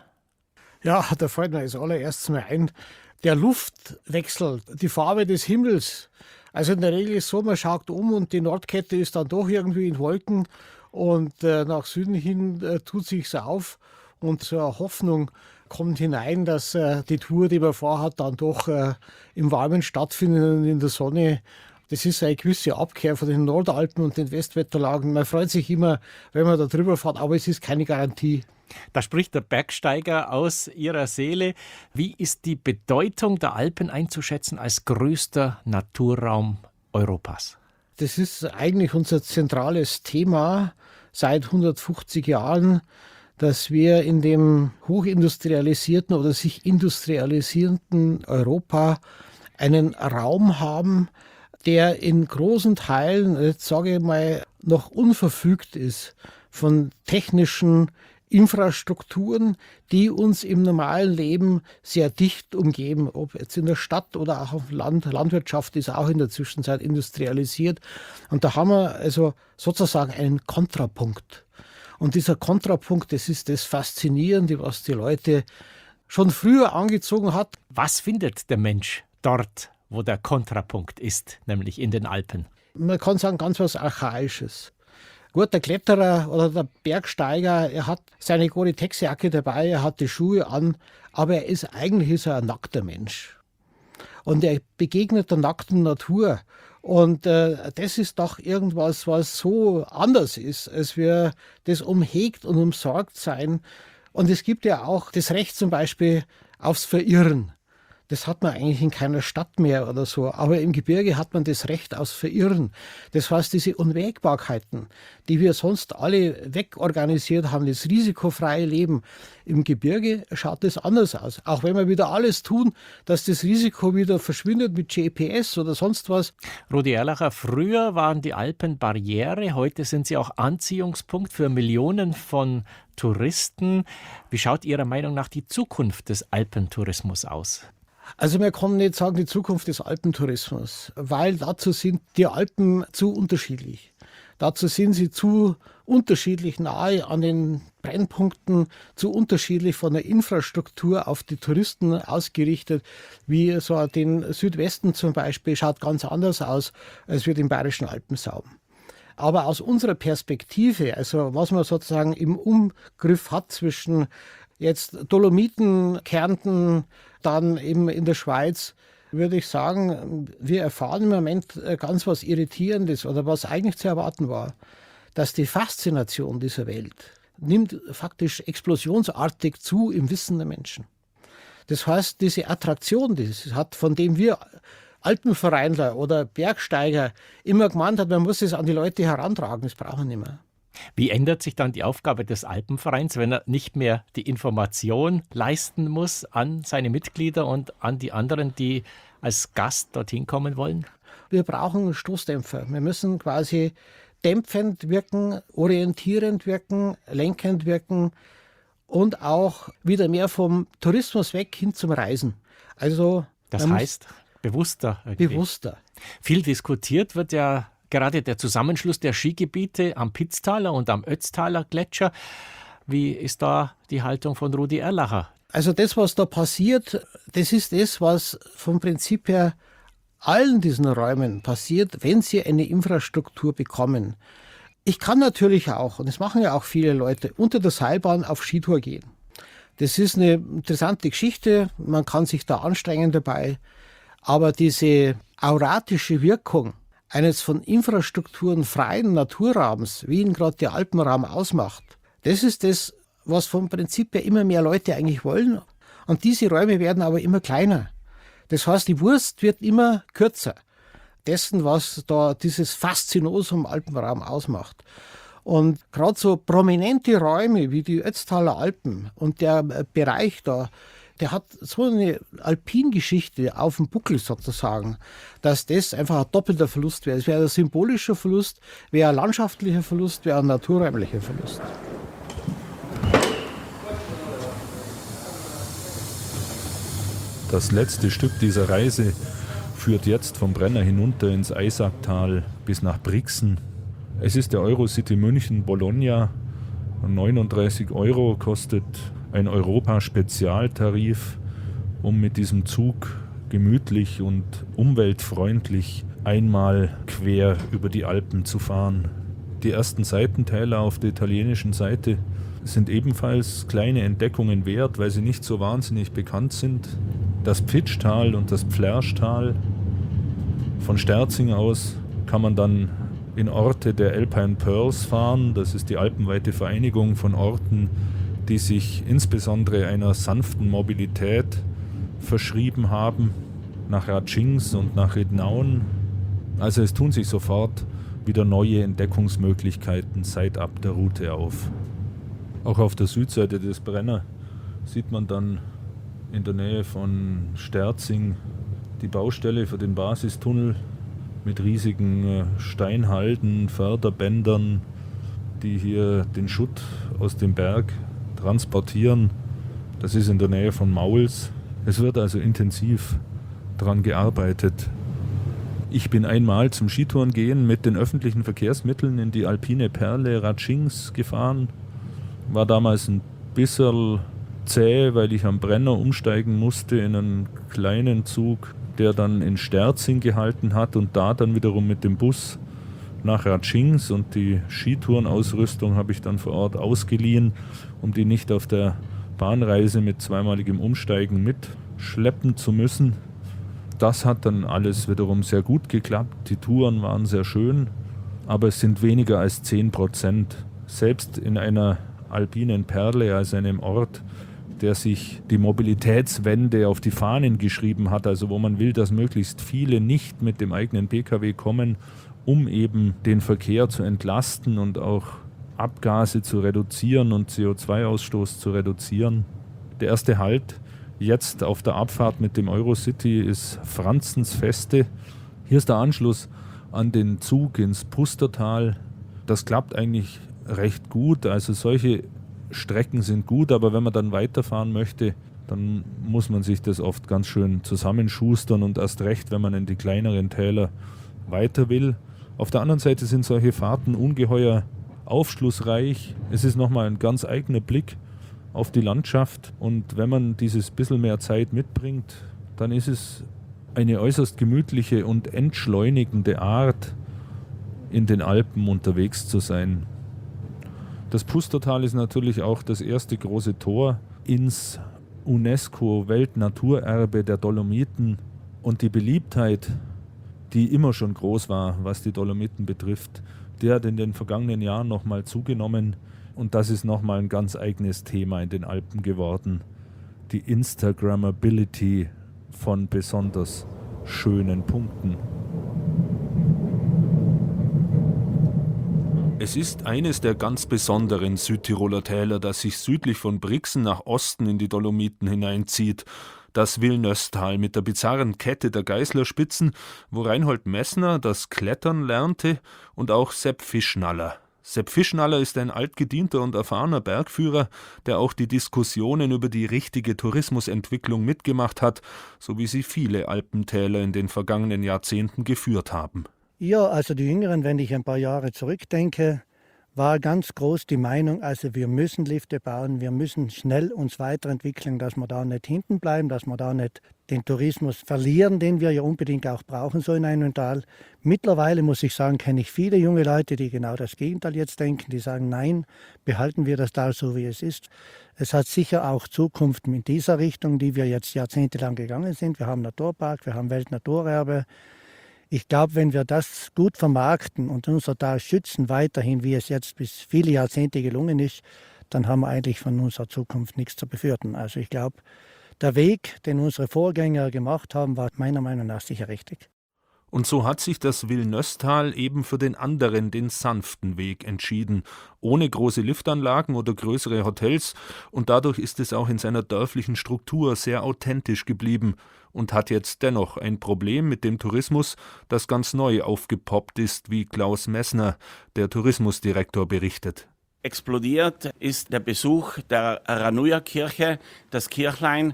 Ja, da fällt mir als allererstes mal ein, der Luftwechsel, die Farbe des Himmels. Also in der Regel ist es so, man schaut um und die Nordkette ist dann doch irgendwie in Wolken und nach Süden hin tut sich's auf und so eine Hoffnung kommt hinein, dass die Tour, die man vorhat, dann doch im Warmen stattfindet und in der Sonne. Das ist eine gewisse Abkehr von den Nordalpen und den Westwetterlagen. Man freut sich immer, wenn man da drüber fährt, aber es ist keine Garantie. Da spricht der Bergsteiger aus Ihrer Seele. Wie ist die Bedeutung der Alpen einzuschätzen als größter Naturraum Europas? Das ist eigentlich unser zentrales Thema seit 150 Jahren, dass wir in dem hochindustrialisierten oder sich industrialisierenden Europa einen Raum haben, der in großen Teilen, jetzt sage ich mal, noch unverfügt ist von technischen Infrastrukturen, die uns im normalen Leben sehr dicht umgeben, ob jetzt in der Stadt oder auch auf dem Land. Landwirtschaft ist auch in der Zwischenzeit industrialisiert. Und da haben wir also sozusagen einen Kontrapunkt. Und dieser Kontrapunkt, das ist das Faszinierende, was die Leute schon früher angezogen hat. Was findet der Mensch dort, wo der Kontrapunkt ist, nämlich in den Alpen? Man kann sagen, ganz was Archaisches. Gut, der Kletterer oder der Bergsteiger, er hat seine Gore-Tex-Jacke dabei, er hat die Schuhe an, aber er ist eigentlich ein nackter Mensch. Und er begegnet der nackten Natur. Und das ist doch irgendwas, was so anders ist, als wir das umhegt und umsorgt sein. Und es gibt ja auch das Recht zum Beispiel aufs Verirren. Das hat man eigentlich in keiner Stadt mehr oder so. Aber im Gebirge hat man das Recht aufs Verirren. Das heißt, diese Unwägbarkeiten, die wir sonst alle wegorganisiert haben, das risikofreie Leben. Im Gebirge schaut das anders aus. Auch wenn wir wieder alles tun, dass das Risiko wieder verschwindet mit GPS oder sonst was. Rudi Erlacher, früher waren die Alpen Barriere, heute sind sie auch Anziehungspunkt für Millionen von Touristen. Wie schaut Ihrer Meinung nach die Zukunft des Alpentourismus aus? Also man kann nicht sagen, die Zukunft des Alpentourismus, weil dazu sind die Alpen zu unterschiedlich. Dazu sind sie zu unterschiedlich nahe an den Brennpunkten, zu unterschiedlich von der Infrastruktur auf die Touristen ausgerichtet. Wie so den Südwesten zum Beispiel schaut ganz anders aus, als wir den Bayerischen Alpensaum. Aber aus unserer Perspektive, also was man sozusagen im Umgriff hat zwischen jetzt Dolomiten, Kärnten, dann eben in der Schweiz, würde ich sagen, wir erfahren im Moment ganz was Irritierendes oder was eigentlich zu erwarten war, dass die Faszination dieser Welt nimmt faktisch explosionsartig zu im Wissen der Menschen. Das heißt, diese Attraktion, die es hat, von dem wir Alpenvereinler oder Bergsteiger immer gemeint hat, man muss es an die Leute herantragen, das brauchen wir nicht mehr. Wie ändert sich dann die Aufgabe des Alpenvereins, wenn er nicht mehr die Information leisten muss an seine Mitglieder und an die anderen, die als Gast dorthin kommen wollen? Wir brauchen Stoßdämpfer. Wir müssen quasi dämpfend wirken, orientierend wirken, lenkend wirken und auch wieder mehr vom Tourismus weg hin zum Reisen. Also das heißt bewusster. Irgendwie. Bewusster. Viel diskutiert wird ja gerade der Zusammenschluss der Skigebiete am Pitztaler und am Ötztaler Gletscher. Wie ist da die Haltung von Rudi Erlacher? Also das, was da passiert, das ist das, was vom Prinzip her allen diesen Räumen passiert, wenn sie eine Infrastruktur bekommen. Ich kann natürlich auch, und das machen ja auch viele Leute, unter der Seilbahn auf Skitour gehen. Das ist eine interessante Geschichte, man kann sich da anstrengen dabei, aber diese auratische Wirkung eines von Infrastrukturen freien Naturraums, wie ihn gerade der Alpenraum ausmacht, das ist das, was vom Prinzip her immer mehr Leute eigentlich wollen. Und diese Räume werden aber immer kleiner. Das heißt, die Wurst wird immer kürzer. Dessen, was da dieses Faszinosum Alpenraum ausmacht. Und gerade so prominente Räume wie die Ötztaler Alpen und der Bereich da, der hat so eine Alpingeschichte auf dem Buckel sozusagen, dass das einfach ein doppelter Verlust wäre. Es wäre ein symbolischer Verlust, wäre ein landschaftlicher Verlust, wäre ein naturräumlicher Verlust. Das letzte Stück dieser Reise führt jetzt vom Brenner hinunter ins Eisacktal bis nach Brixen. Es ist der Eurocity München Bologna. 39 € kostet ein Europa-Spezialtarif, um mit diesem Zug gemütlich und umweltfreundlich einmal quer über die Alpen zu fahren. Die ersten Seitentäler auf der italienischen Seite sind ebenfalls kleine Entdeckungen wert, weil sie nicht so wahnsinnig bekannt sind. Das Pfitschtal und das Pflärschtal. Von Sterzing aus kann man dann in Orte der Alpine Pearls fahren. Das ist die alpenweite Vereinigung von Orten, die sich insbesondere einer sanften Mobilität verschrieben haben, nach Ratschings und nach Rednaun. Also es tun sich sofort wieder neue Entdeckungsmöglichkeiten seitab der Route auf. Auch auf der Südseite des Brenner sieht man dann in der Nähe von Sterzing die Baustelle für den Basistunnel mit riesigen Steinhalden, Förderbändern, die hier den Schutt aus dem Berg transportieren. Das ist in der Nähe von Mauls. Es wird also intensiv daran gearbeitet. Ich bin einmal zum Skitouren gehen mit den öffentlichen Verkehrsmitteln in die alpine Perle Ratschings gefahren. War damals ein bisschen zäh, weil ich am Brenner umsteigen musste in einen kleinen Zug, der dann in Sterzing gehalten hat und da dann wiederum mit dem Bus nach Ratschings, und die Skitourenausrüstung habe ich dann vor Ort ausgeliehen, um die nicht auf der Bahnreise mit zweimaligem Umsteigen mitschleppen zu müssen. Das hat dann alles wiederum sehr gut geklappt. Die Touren waren sehr schön, aber es sind weniger als 10%. Selbst in einer alpinen Perle, also einem Ort, der sich die Mobilitätswende auf die Fahnen geschrieben hat, also wo man will, dass möglichst viele nicht mit dem eigenen Pkw kommen, um eben den Verkehr zu entlasten und auch Abgase zu reduzieren und CO2-Ausstoß zu reduzieren. Der erste Halt jetzt auf der Abfahrt mit dem Eurocity ist Franzensfeste. Hier ist der Anschluss an den Zug ins Pustertal. Das klappt eigentlich recht gut, also solche Strecken sind gut, aber wenn man dann weiterfahren möchte, dann muss man sich das oft ganz schön zusammenschustern und erst recht, wenn man in die kleineren Täler weiter will. Auf der anderen Seite sind solche Fahrten ungeheuer aufschlussreich. Es ist nochmal ein ganz eigener Blick auf die Landschaft, und wenn man dieses bisschen mehr Zeit mitbringt, dann ist es eine äußerst gemütliche und entschleunigende Art, in den Alpen unterwegs zu sein. Das Pustertal ist natürlich auch das erste große Tor ins UNESCO-Weltnaturerbe der Dolomiten, und die Beliebtheit, die immer schon groß war, was die Dolomiten betrifft, die hat in den vergangenen Jahren nochmal zugenommen, und das ist nochmal ein ganz eigenes Thema in den Alpen geworden. Die Instagrammability von besonders schönen Punkten. Es ist eines der ganz besonderen Südtiroler Täler, das sich südlich von Brixen nach Osten in die Dolomiten hineinzieht. Das Villeneuve-Tal mit der bizarren Kette der Geißlerspitzen, wo Reinhold Messner das Klettern lernte, und auch Sepp Fischnaller. Sepp Fischnaller ist ein altgedienter und erfahrener Bergführer, der auch die Diskussionen über die richtige Tourismusentwicklung mitgemacht hat, so wie sie viele Alpentäler in den vergangenen Jahrzehnten geführt haben. Ja, also die Jüngeren, wenn ich ein paar Jahre zurückdenke, war ganz groß die Meinung, also wir müssen Lifte bauen, wir müssen schnell uns weiterentwickeln, dass wir da nicht hinten bleiben, dass wir da nicht den Tourismus verlieren, den wir ja unbedingt auch brauchen, so in einem Tal. Mittlerweile, muss ich sagen, kenne ich viele junge Leute, die genau das Gegenteil jetzt denken, die sagen, nein, behalten wir das Tal so, wie es ist. Es hat sicher auch Zukunft in dieser Richtung, die wir jetzt jahrzehntelang gegangen sind. Wir haben Naturpark, wir haben Weltnaturerbe. Ich glaube, wenn wir das gut vermarkten und unser Tal schützen, weiterhin, wie es jetzt bis viele Jahrzehnte gelungen ist, dann haben wir eigentlich von unserer Zukunft nichts zu befürchten. Also ich glaube, der Weg, den unsere Vorgänger gemacht haben, war meiner Meinung nach sicher richtig. Und so hat sich das Villeneuve-Tal eben für den anderen, den sanften Weg entschieden, ohne große Liftanlagen oder größere Hotels, und dadurch ist es auch in seiner dörflichen Struktur sehr authentisch geblieben und hat jetzt dennoch ein Problem mit dem Tourismus, das ganz neu aufgepoppt ist, wie Klaus Messner, der Tourismusdirektor, berichtet. Explodiert ist der Besuch der Ranujja-Kirche. Das Kirchlein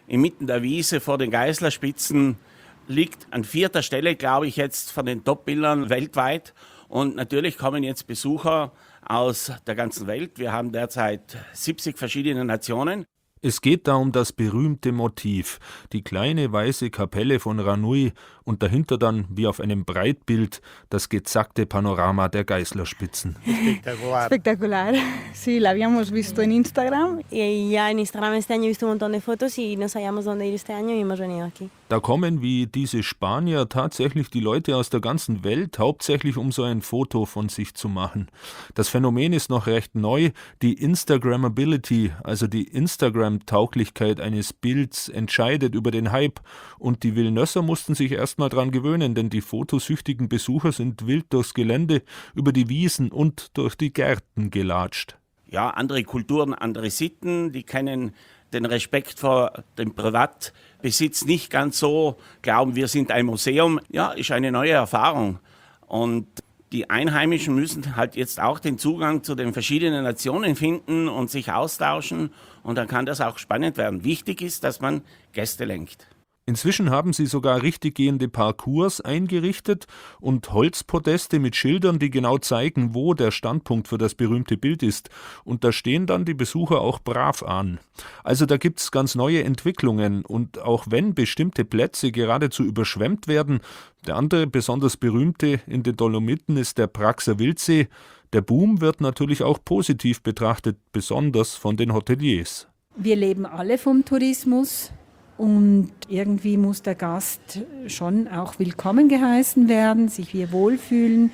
inmitten der Wiese vor den Geißlerspitzen, liegt an 4. Stelle, glaube ich, jetzt von den Top-Bildern weltweit. Und natürlich kommen jetzt Besucher aus der ganzen Welt. Wir haben derzeit 70 verschiedene Nationen. Es geht da um das berühmte Motiv, die kleine weiße Kapelle von Ranui und dahinter dann, wie auf einem Breitbild, das gezackte Panorama der Geißlerspitzen. Espectacular. Sí, la habíamos visto en Instagram. Ya en Instagram este año he visto un montón de fotos y no sabíamos dónde ir este año y hemos venido aquí. Da kommen wie diese Spanier tatsächlich die Leute aus der ganzen Welt, hauptsächlich um so ein Foto von sich zu machen. Das Phänomen ist noch recht neu. Die Instagrammability, also die Instagram-Tauglichkeit eines Bilds, entscheidet über den Hype. Und die Villenösser mussten sich erstmal dran gewöhnen, denn die fotosüchtigen Besucher sind wild durchs Gelände, über die Wiesen und durch die Gärten gelatscht. Ja, andere Kulturen, andere Sitten, die kennen den Respekt vor dem Privatbesitz nicht ganz so, glauben, wir sind ein Museum. Ja, ist eine neue Erfahrung. Und die Einheimischen müssen halt jetzt auch den Zugang zu den verschiedenen Nationen finden und sich austauschen. Und dann kann das auch spannend werden. Wichtig ist, dass man Gäste lenkt. Inzwischen haben sie sogar richtig gehende Parcours eingerichtet und Holzpodeste mit Schildern, die genau zeigen, wo der Standpunkt für das berühmte Bild ist. Und da stehen dann die Besucher auch brav an. Also da gibt's ganz neue Entwicklungen. Und auch wenn bestimmte Plätze geradezu überschwemmt werden, der andere besonders berühmte in den Dolomiten ist der Praxer Wildsee. Der Boom wird natürlich auch positiv betrachtet, besonders von den Hoteliers. Wir leben alle vom Tourismus. Und irgendwie muss der Gast schon auch willkommen geheißen werden, sich hier wohlfühlen.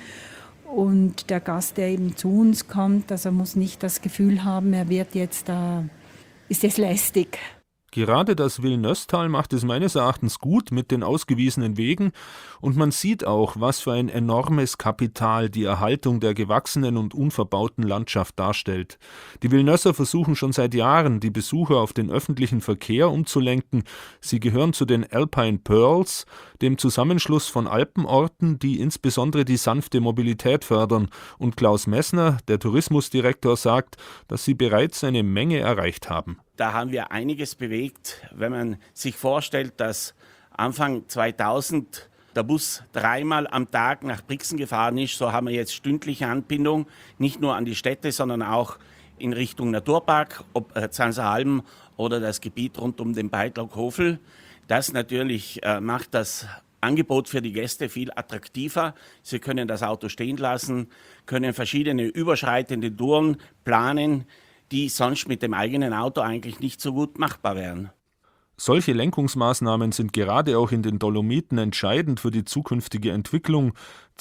Und der Gast, der eben zu uns kommt, also muss nicht das Gefühl haben, er wird jetzt ist jetzt lästig. Gerade das Villenöstal macht es meines Erachtens gut mit den ausgewiesenen Wegen und man sieht auch, was für ein enormes Kapital die Erhaltung der gewachsenen und unverbauten Landschaft darstellt. Die Villenösser versuchen schon seit Jahren, die Besucher auf den öffentlichen Verkehr umzulenken. Sie gehören zu den Alpine Pearls, dem Zusammenschluss von Alpenorten, die insbesondere die sanfte Mobilität fördern. Und Klaus Messner, der Tourismusdirektor, sagt, dass sie bereits eine Menge erreicht haben. Da haben wir einiges bewegt, wenn man sich vorstellt, dass Anfang 2000 der Bus 3-mal am Tag nach Brixen gefahren ist. So haben wir jetzt stündliche Anbindung, nicht nur an die Städte, sondern auch in Richtung Naturpark, ob Zanserhalm oder das Gebiet rund um den Beitlaughofel. Das natürlich macht das Angebot für die Gäste viel attraktiver. Sie können das Auto stehen lassen, können verschiedene überschreitende Touren planen, die sonst mit dem eigenen Auto eigentlich nicht so gut machbar wären. Solche Lenkungsmaßnahmen sind gerade auch in den Dolomiten entscheidend für die zukünftige Entwicklung.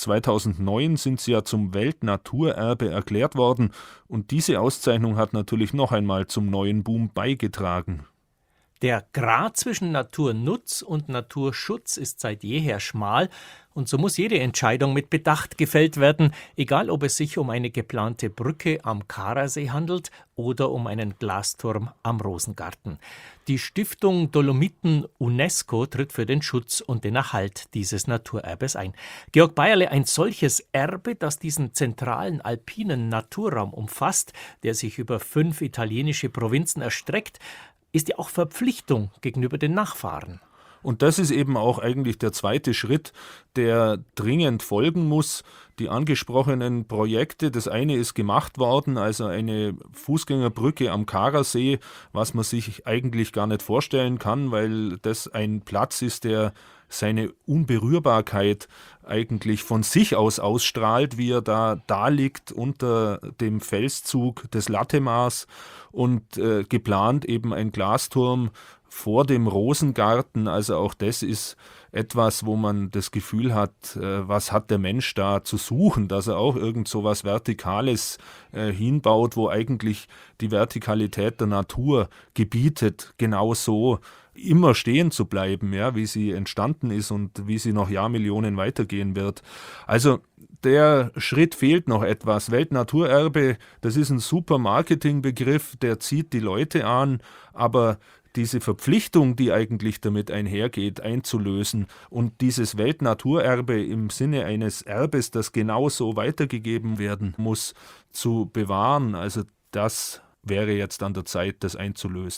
2009 sind sie ja zum Weltnaturerbe erklärt worden und diese Auszeichnung hat natürlich noch einmal zum neuen Boom beigetragen. Der Grat zwischen Naturnutz und Naturschutz ist seit jeher schmal und so muss jede Entscheidung mit Bedacht gefällt werden, egal ob es sich um eine geplante Brücke am Karasee handelt oder um einen Glasturm am Rosengarten. Die Stiftung Dolomiten UNESCO tritt für den Schutz und den Erhalt dieses Naturerbes ein. Georg Bayerle, ein solches Erbe, das diesen zentralen alpinen Naturraum umfasst, der sich über 5 italienische Provinzen erstreckt, ist ja auch Verpflichtung gegenüber den Nachfahren. Und das ist eben auch eigentlich der zweite Schritt, der dringend folgen muss. Die angesprochenen Projekte, das eine ist gemacht worden, also eine Fußgängerbrücke am Karasee, was man sich eigentlich gar nicht vorstellen kann, weil das ein Platz ist, der seine Unberührbarkeit eigentlich von sich aus ausstrahlt, wie er da liegt unter dem Felszug des Lattemars und geplant eben ein Glasturm vor dem Rosengarten. Also auch das ist etwas, wo man das Gefühl hat, was hat der Mensch da zu suchen, dass er auch irgend so was Vertikales hinbaut, wo eigentlich die Vertikalität der Natur gebietet, genau so immer stehen zu bleiben, ja, wie sie entstanden ist und wie sie noch Jahrmillionen weitergehen wird. Also der Schritt fehlt noch etwas. Weltnaturerbe, das ist ein super Marketingbegriff, der zieht die Leute an, aber diese Verpflichtung, die eigentlich damit einhergeht, einzulösen und dieses Weltnaturerbe im Sinne eines Erbes, das genauso weitergegeben werden muss, zu bewahren, also das wäre jetzt an der Zeit, das einzulösen.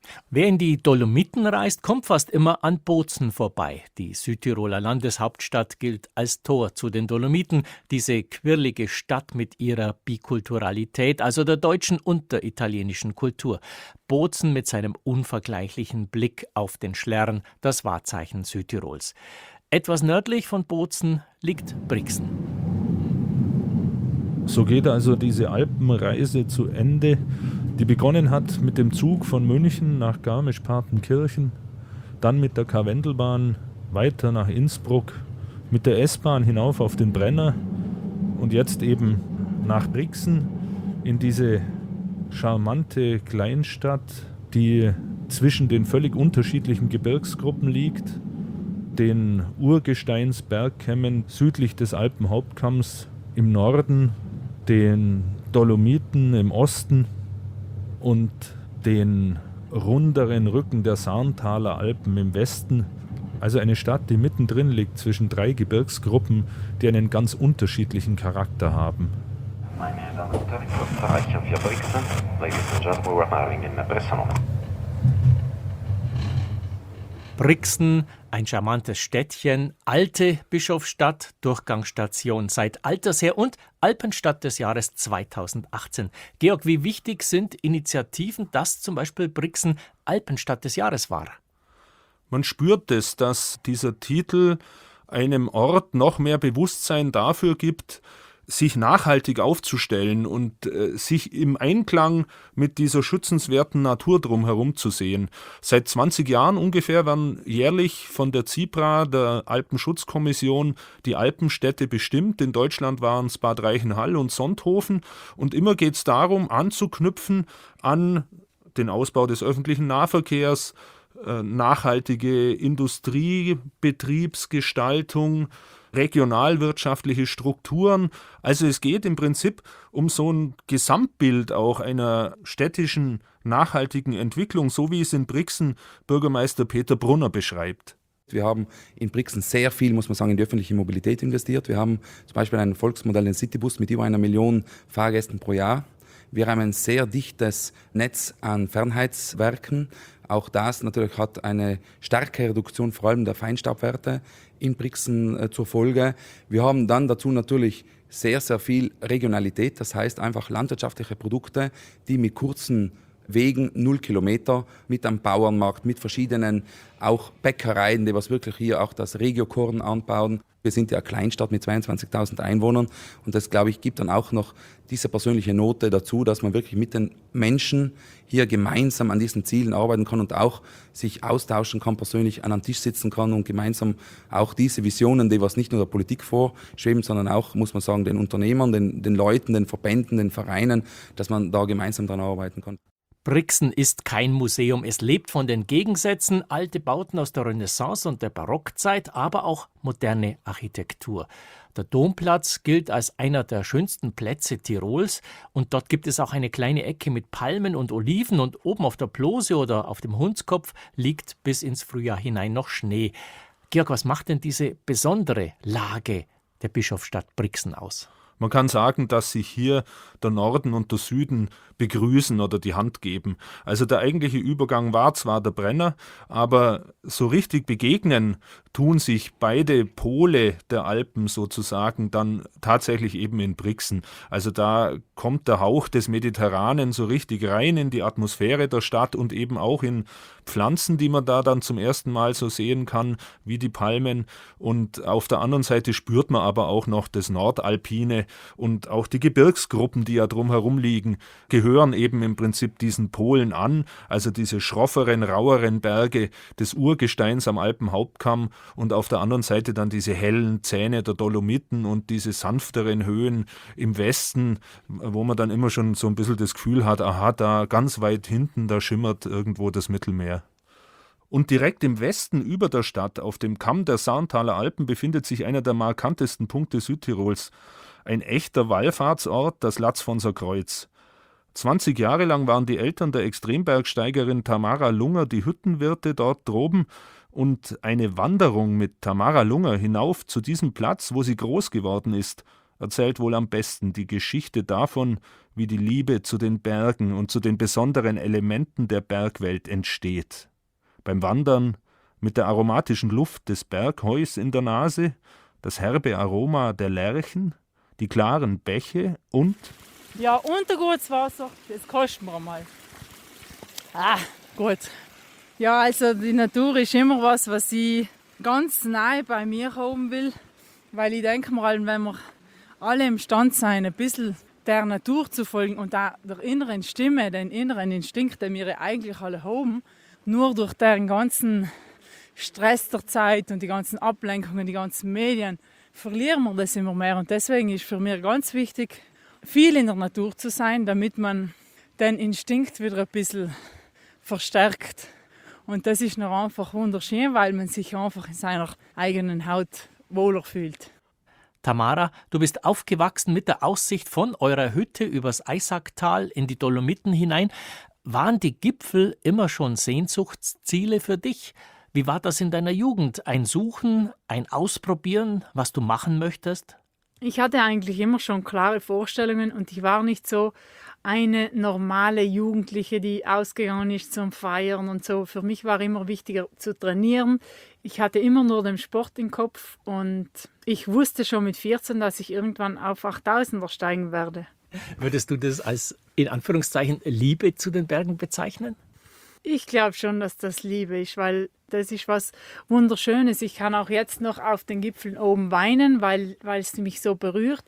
Wer in die Dolomiten reist, kommt fast immer an Bozen vorbei. Die Südtiroler Landeshauptstadt gilt als Tor zu den Dolomiten, diese quirlige Stadt mit ihrer Bikulturalität, also der deutschen und der italienischen Kultur. Bozen mit seinem unvergleichlichen Blick auf den Schlern, das Wahrzeichen Südtirols. Etwas nördlich von Bozen liegt Brixen. So geht also diese Alpenreise zu Ende, die begonnen hat mit dem Zug von München nach Garmisch-Partenkirchen, dann mit der Karwendelbahn weiter nach Innsbruck, mit der S-Bahn hinauf auf den Brenner und jetzt eben nach Brixen in diese charmante Kleinstadt, die zwischen den völlig unterschiedlichen Gebirgsgruppen liegt, den Urgesteinsbergkämmen südlich des Alpenhauptkamms im Norden, den Dolomiten im Osten und den runderen Rücken der Sarntaler Alpen im Westen. Also eine Stadt, die mittendrin liegt zwischen 3 Gebirgsgruppen, die einen ganz unterschiedlichen Charakter haben. Meine Damen und Herren, wir erreichen für Brixen. Ladies and gentlemen, we're arriving in Brixen. Brixen, ein charmantes Städtchen, alte Bischofsstadt, Durchgangsstation seit alters her und Alpenstadt des Jahres 2018. Georg, wie wichtig sind Initiativen, dass zum Beispiel Brixen Alpenstadt des Jahres war? Man spürt es, dass dieser Titel einem Ort noch mehr Bewusstsein dafür gibt, sich nachhaltig aufzustellen und sich im Einklang mit dieser schützenswerten Natur drumherum zu sehen. Seit 20 Jahren ungefähr werden jährlich von der CIPRA, der Alpenschutzkommission, die Alpenstädte bestimmt. In Deutschland waren es Bad Reichenhall und Sonthofen. Und immer geht es darum, anzuknüpfen an den Ausbau des öffentlichen Nahverkehrs, nachhaltige Industriebetriebsgestaltung, regionalwirtschaftliche Strukturen. Also es geht im Prinzip um so ein Gesamtbild auch einer städtischen, nachhaltigen Entwicklung, so wie es in Brixen Bürgermeister Peter Brunner beschreibt. Wir haben in Brixen sehr viel, muss man sagen, in die öffentliche Mobilität investiert. Wir haben zum Beispiel ein Volksmodell, den Citybus mit über 1 Million Fahrgästen pro Jahr. Wir haben ein sehr dichtes Netz an Fernheitswerken. Auch das natürlich hat eine starke Reduktion vor allem der Feinstaubwerte in Brixen zur Folge. Wir haben dann dazu natürlich sehr, sehr viel Regionalität, das heißt einfach landwirtschaftliche Produkte, die mit kurzen Wegen 0 Kilometer mit einem Bauernmarkt, mit verschiedenen auch Bäckereien, die was wirklich hier auch das Regiokorn anbauen. Wir sind ja eine Kleinstadt mit 22.000 Einwohnern und das, glaube ich, gibt dann auch noch diese persönliche Note dazu, dass man wirklich mit den Menschen hier gemeinsam an diesen Zielen arbeiten kann und auch sich austauschen kann, persönlich an einem Tisch sitzen kann und gemeinsam auch diese Visionen, die was nicht nur der Politik vorschweben, sondern auch, muss man sagen, den Unternehmern, den Leuten, den Verbänden, den Vereinen, dass man da gemeinsam daran arbeiten kann. Brixen ist kein Museum. Es lebt von den Gegensätzen, alte Bauten aus der Renaissance und der Barockzeit, aber auch moderne Architektur. Der Domplatz gilt als einer der schönsten Plätze Tirols und dort gibt es auch eine kleine Ecke mit Palmen und Oliven und oben auf der Plose oder auf dem Hundskopf liegt bis ins Frühjahr hinein noch Schnee. Georg, was macht denn diese besondere Lage der Bischofsstadt Brixen aus? Man kann sagen, dass sich hier der Norden und der Süden begrüßen oder die Hand geben. Also der eigentliche Übergang war zwar der Brenner, aber so richtig begegnen tun sich beide Pole der Alpen sozusagen dann tatsächlich eben in Brixen. Also da kommt der Hauch des Mediterranen so richtig rein in die Atmosphäre der Stadt und eben auch in Pflanzen, die man da dann zum ersten Mal so sehen kann, wie die Palmen. Und auf der anderen Seite spürt man aber auch noch das Nordalpine und auch die Gebirgsgruppen, die ja drumherum liegen, gehören eben im Prinzip diesen Polen an, also diese schrofferen, raueren Berge des Urgesteins am Alpenhauptkamm und auf der anderen Seite dann diese hellen Zähne der Dolomiten und diese sanfteren Höhen im Westen, wo man dann immer schon so ein bisschen das Gefühl hat, aha, da ganz weit hinten, da schimmert irgendwo das Mittelmeer. Und direkt im Westen über der Stadt, auf dem Kamm der Sarntaler Alpen, befindet sich einer der markantesten Punkte Südtirols. Ein echter Wallfahrtsort, das Latzfonser Kreuz. 20 Jahre lang waren die Eltern der Extrembergsteigerin Tamara Lunger die Hüttenwirte dort droben und eine Wanderung mit Tamara Lunger hinauf zu diesem Platz, wo sie groß geworden ist, erzählt wohl am besten die Geschichte davon, wie die Liebe zu den Bergen und zu den besonderen Elementen der Bergwelt entsteht. Beim Wandern mit der aromatischen Luft des Bergheus in der Nase, das herbe Aroma der Lärchen, die klaren Bäche und... Ja, und ein gutes Wasser, das kosten wir mal. Gut. Ja, also die Natur ist immer was ich ganz nahe bei mir haben will. Weil ich denke mal, wenn wir alle imstande sein, ein bisschen der Natur zu folgen und auch der inneren Stimme, den inneren Instinkt, den wir eigentlich alle haben, nur durch den ganzen Stress der Zeit und die ganzen Ablenkungen, die ganzen Medien, verlieren wir das immer mehr. Und deswegen ist für mich ganz wichtig, viel in der Natur zu sein, damit man den Instinkt wieder ein bisschen verstärkt. Und das ist noch einfach wunderschön, weil man sich einfach in seiner eigenen Haut wohler fühlt. Tamara, du bist aufgewachsen mit der Aussicht von eurer Hütte übers Eisacktal in die Dolomiten hinein. Waren die Gipfel immer schon Sehnsuchtsziele für dich? Wie war das in deiner Jugend? Ein Suchen, ein Ausprobieren, was du machen möchtest? Ich hatte eigentlich immer schon klare Vorstellungen und ich war nicht so eine normale Jugendliche, die ausgegangen ist zum Feiern und so. Für mich war immer wichtiger zu trainieren. Ich hatte immer nur den Sport im Kopf und ich wusste schon mit 14, dass ich irgendwann auf 8000er steigen werde. Würdest du das als, in Anführungszeichen, Liebe zu den Bergen bezeichnen? Ich glaube schon, dass das Liebe ist, weil das ist was Wunderschönes. Ich kann auch jetzt noch auf den Gipfeln oben weinen, weil es mich so berührt.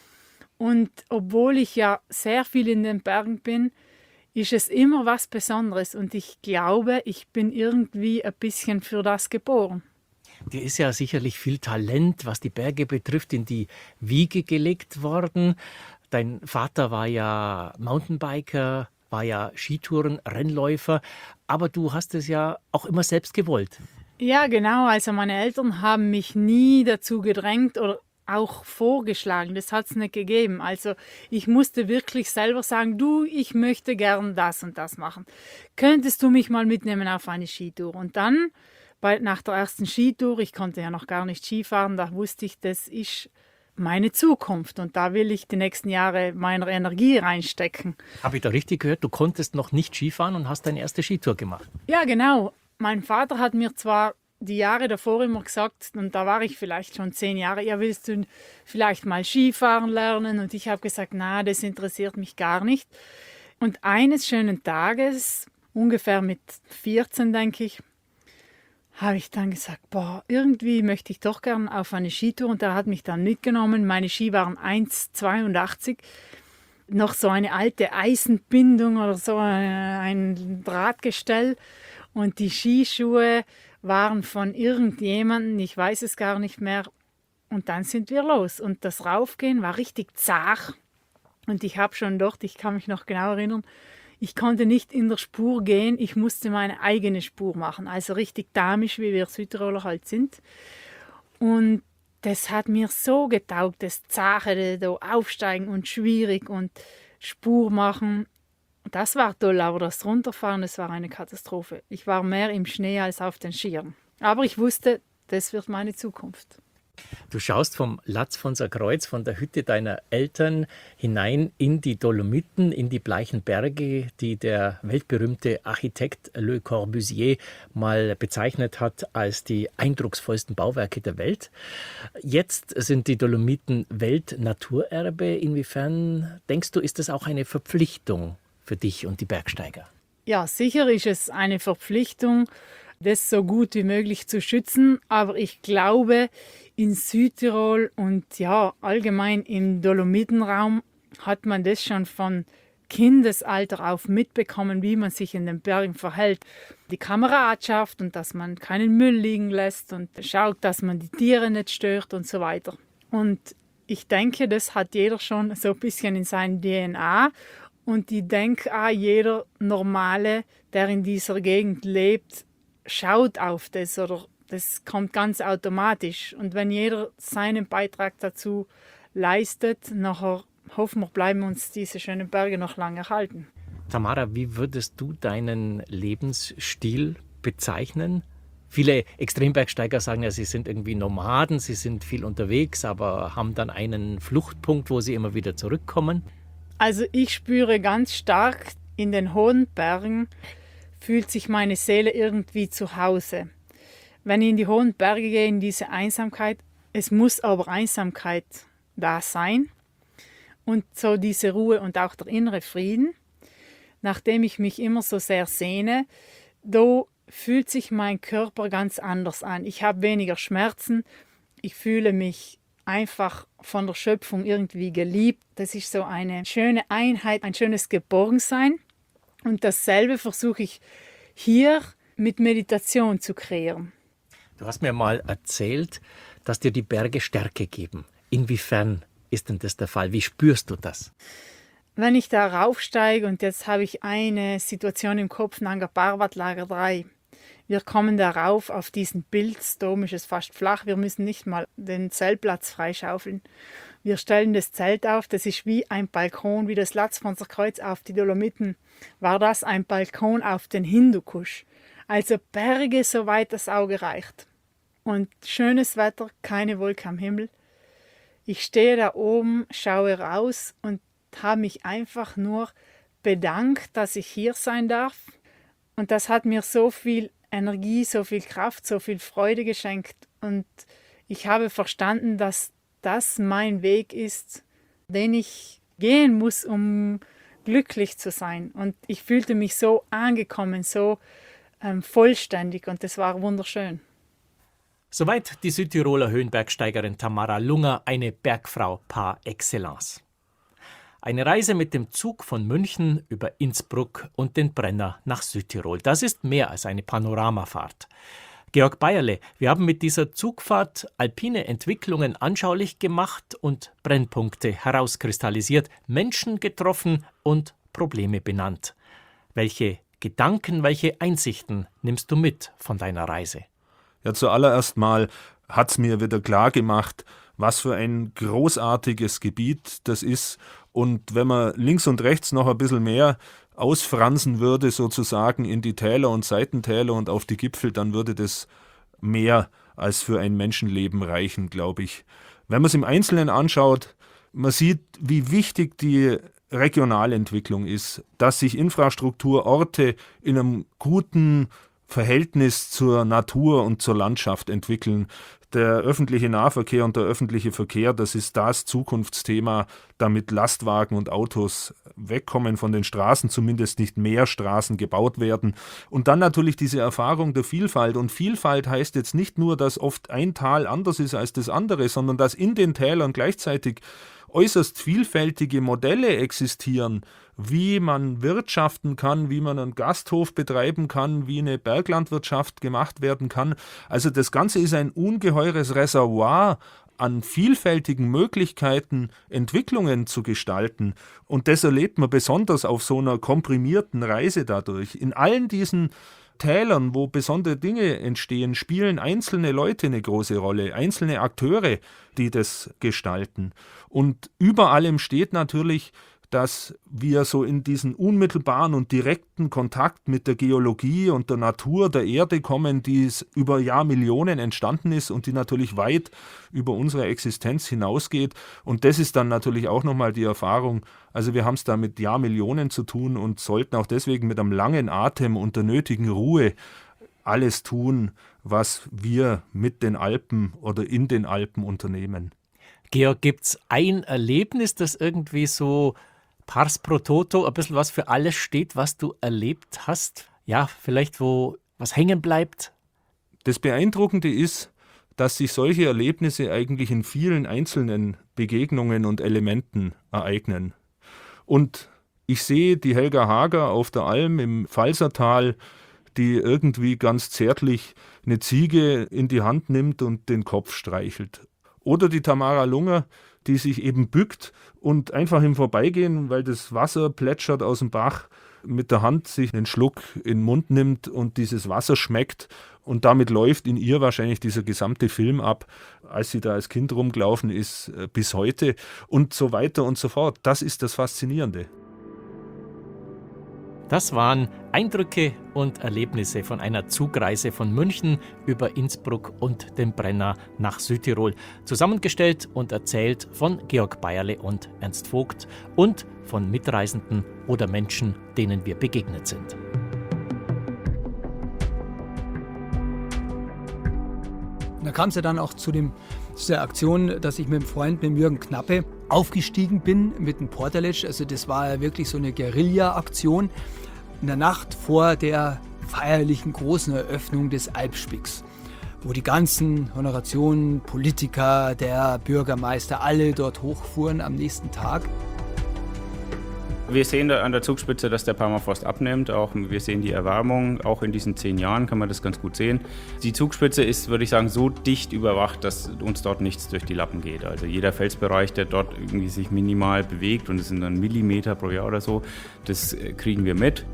Und obwohl ich ja sehr viel in den Bergen bin, ist es immer was Besonderes. Und ich glaube, ich bin irgendwie ein bisschen für das geboren. Dir ist ja sicherlich viel Talent, was die Berge betrifft, in die Wiege gelegt worden. Dein Vater war ja Mountainbiker, war ja Skitouren-Rennläufer, aber du hast es ja auch immer selbst gewollt. Ja, genau. Also meine Eltern haben mich nie dazu gedrängt oder auch vorgeschlagen. Das hat es nicht gegeben. Also ich musste wirklich selber sagen, ich möchte gern das und das machen. Könntest du mich mal mitnehmen auf eine Skitour? Und dann, nach der ersten Skitour, ich konnte ja noch gar nicht Skifahren, da wusste ich, das ist meine Zukunft und da will ich die nächsten Jahre meine Energie reinstecken. Habe ich da richtig gehört? Du konntest noch nicht Skifahren und hast deine erste Skitour gemacht? Ja, genau. Mein Vater hat mir zwar die Jahre davor immer gesagt, und da war ich vielleicht schon 10 Jahre, ja, willst du vielleicht mal Skifahren lernen? Und ich habe gesagt, na, das interessiert mich gar nicht. Und eines schönen Tages, ungefähr mit 14, denke ich, habe ich dann gesagt, irgendwie möchte ich doch gern auf eine Skitour. Und er hat mich dann mitgenommen. Meine Ski waren 1,82. Noch so eine alte Eisenbindung oder so ein Drahtgestell. Und die Skischuhe waren von irgendjemandem, ich weiß es gar nicht mehr. Und dann sind wir los. Und das Raufgehen war richtig zart. Und ich habe schon dort, ich kann mich noch genau erinnern, ich konnte nicht in der Spur gehen, ich musste meine eigene Spur machen. Also richtig damisch, wie wir Südtiroler halt sind. Und das hat mir so getaugt, das Zarte, da aufsteigen und schwierig und Spur machen. Das war toll, aber das Runterfahren, das war eine Katastrophe. Ich war mehr im Schnee als auf den Skiern. Aber ich wusste, das wird meine Zukunft. Du schaust vom Latzfonser Kreuz, von der Hütte deiner Eltern hinein in die Dolomiten, in die bleichen Berge, die der weltberühmte Architekt Le Corbusier mal bezeichnet hat als die eindrucksvollsten Bauwerke der Welt. Jetzt sind die Dolomiten Weltnaturerbe. Inwiefern, denkst du, ist das auch eine Verpflichtung für dich und die Bergsteiger? Ja, sicher ist es eine Verpflichtung, das so gut wie möglich zu schützen. Aber ich glaube, in Südtirol und ja allgemein im Dolomitenraum hat man das schon von Kindesalter auf mitbekommen, wie man sich in den Bergen verhält. Die Kameradschaft und dass man keinen Müll liegen lässt und schaut, dass man die Tiere nicht stört und so weiter. Und ich denke, das hat jeder schon so ein bisschen in seinem DNA. Und ich denke auch, jeder Normale, der in dieser Gegend lebt, schaut auf das oder das kommt ganz automatisch. Und wenn jeder seinen Beitrag dazu leistet, nachher hoffen wir, bleiben uns diese schönen Berge noch lange erhalten. Tamara, wie würdest du deinen Lebensstil bezeichnen? Viele Extrembergsteiger sagen ja, sie sind irgendwie Nomaden, sie sind viel unterwegs, aber haben dann einen Fluchtpunkt, wo sie immer wieder zurückkommen. Also ich spüre ganz stark, in den hohen Bergen fühlt sich meine Seele irgendwie zu Hause. Wenn ich in die hohen Berge gehe, in diese Einsamkeit, es muss aber Einsamkeit da sein und so diese Ruhe und auch der innere Frieden, nachdem ich mich immer so sehr sehne, da fühlt sich mein Körper ganz anders an. Ich habe weniger Schmerzen, ich fühle mich einfach von der Schöpfung irgendwie geliebt. Das ist so eine schöne Einheit, ein schönes Geborgensein. Und dasselbe versuche ich hier mit Meditation zu kreieren. Du hast mir mal erzählt, dass dir die Berge Stärke geben. Inwiefern ist denn das der Fall? Wie spürst du das? Wenn ich da raufsteige, und jetzt habe ich eine Situation im Kopf, Nanga Parbat Lager 3. Wir kommen da rauf auf diesen Pilzdom, ist es fast flach, wir müssen nicht mal den Zeltplatz freischaufeln. Wir stellen das Zelt auf, das ist wie ein Balkon, wie das Latzfonser Kreuz auf die Dolomiten, war das ein Balkon auf den Hindukusch. Also Berge, soweit das Auge reicht. Und schönes Wetter, keine Wolke am Himmel. Ich stehe da oben, schaue raus und habe mich einfach nur bedankt, dass ich hier sein darf. Und das hat mir so viel Energie, so viel Kraft, so viel Freude geschenkt. Und ich habe verstanden, dass das mein Weg ist, den ich gehen muss, um glücklich zu sein. Und ich fühlte mich so angekommen, so vollständig, und das war wunderschön. Soweit die Südtiroler Höhenbergsteigerin Tamara Lunger, eine Bergfrau par excellence. Eine Reise mit dem Zug von München über Innsbruck und den Brenner nach Südtirol. Das ist mehr als eine Panoramafahrt. Georg Bayerle, wir haben mit dieser Zugfahrt alpine Entwicklungen anschaulich gemacht und Brennpunkte herauskristallisiert, Menschen getroffen und Probleme benannt. Welche Gedanken, welche Einsichten nimmst du mit von deiner Reise? Ja, zuallererst mal hat es mir wieder klar gemacht, was für ein großartiges Gebiet das ist. Und wenn man links und rechts noch ein bisschen mehr ausfransen würde, sozusagen in die Täler und Seitentäler und auf die Gipfel, dann würde das mehr als für ein Menschenleben reichen, glaube ich. Wenn man es im Einzelnen anschaut, man sieht, wie wichtig die Regionalentwicklung ist, dass sich Infrastrukturorte in einem guten Verhältnis zur Natur und zur Landschaft entwickeln. Der öffentliche Nahverkehr und der öffentliche Verkehr, das ist das Zukunftsthema, damit Lastwagen und Autos wegkommen von den Straßen, zumindest nicht mehr Straßen gebaut werden. Und dann natürlich diese Erfahrung der Vielfalt. Und Vielfalt heißt jetzt nicht nur, dass oft ein Tal anders ist als das andere, sondern dass in den Tälern gleichzeitig äußerst vielfältige Modelle existieren, wie man wirtschaften kann, wie man einen Gasthof betreiben kann, wie eine Berglandwirtschaft gemacht werden kann. Also das Ganze ist ein ungeheures Reservoir an vielfältigen Möglichkeiten, Entwicklungen zu gestalten. Und das erlebt man besonders auf so einer komprimierten Reise dadurch. In allen diesen Tälern, wo besondere Dinge entstehen, spielen einzelne Leute eine große Rolle, einzelne Akteure, die das gestalten. Und über allem steht natürlich, dass wir so in diesen unmittelbaren und direkten Kontakt mit der Geologie und der Natur der Erde kommen, die es über Jahrmillionen entstanden ist und die natürlich weit über unsere Existenz hinausgeht. Und das ist dann natürlich auch nochmal die Erfahrung, also wir haben es da mit Jahrmillionen zu tun und sollten auch deswegen mit einem langen Atem und der nötigen Ruhe alles tun, was wir mit den Alpen oder in den Alpen unternehmen. Georg, gibt's ein Erlebnis, das irgendwie so pars pro toto, ein bisschen was für alles steht, was du erlebt hast? Ja, vielleicht wo was hängen bleibt? Das Beeindruckende ist, dass sich solche Erlebnisse eigentlich in vielen einzelnen Begegnungen und Elementen ereignen. Und ich sehe die Helga Hager auf der Alm im Pfalzertal, die irgendwie ganz zärtlich eine Ziege in die Hand nimmt und den Kopf streichelt. Oder die Tamara Lunger, die sich eben bückt und einfach im Vorbeigehen, weil das Wasser plätschert aus dem Bach, mit der Hand sich einen Schluck in den Mund nimmt und dieses Wasser schmeckt. Und damit läuft in ihr wahrscheinlich dieser gesamte Film ab, als sie da als Kind rumgelaufen ist, bis heute und so weiter und so fort. Das ist das Faszinierende. Das waren Eindrücke und Erlebnisse von einer Zugreise von München über Innsbruck und den Brenner nach Südtirol. Zusammengestellt und erzählt von Georg Bayerle und Ernst Vogt und von Mitreisenden oder Menschen, denen wir begegnet sind. Da kam es ja dann auch zu dieser Aktion, dass ich mit dem Freund, mit Jürgen Knappe, aufgestiegen bin mit dem Porterletsch. Also das war ja wirklich so eine Guerilla-Aktion in der Nacht vor der feierlichen großen Eröffnung des Alpspicks, wo die ganzen Honorationen, Politiker, der Bürgermeister, alle dort hochfuhren am nächsten Tag. Wir sehen da an der Zugspitze, dass der Permafrost abnimmt. Auch wir sehen die Erwärmung. Auch in diesen 10 Jahren kann man das ganz gut sehen. Die Zugspitze ist, würde ich sagen, so dicht überwacht, dass uns dort nichts durch die Lappen geht. Also jeder Felsbereich, der dort irgendwie sich minimal bewegt, und es sind dann Millimeter pro Jahr oder so, das kriegen wir mit.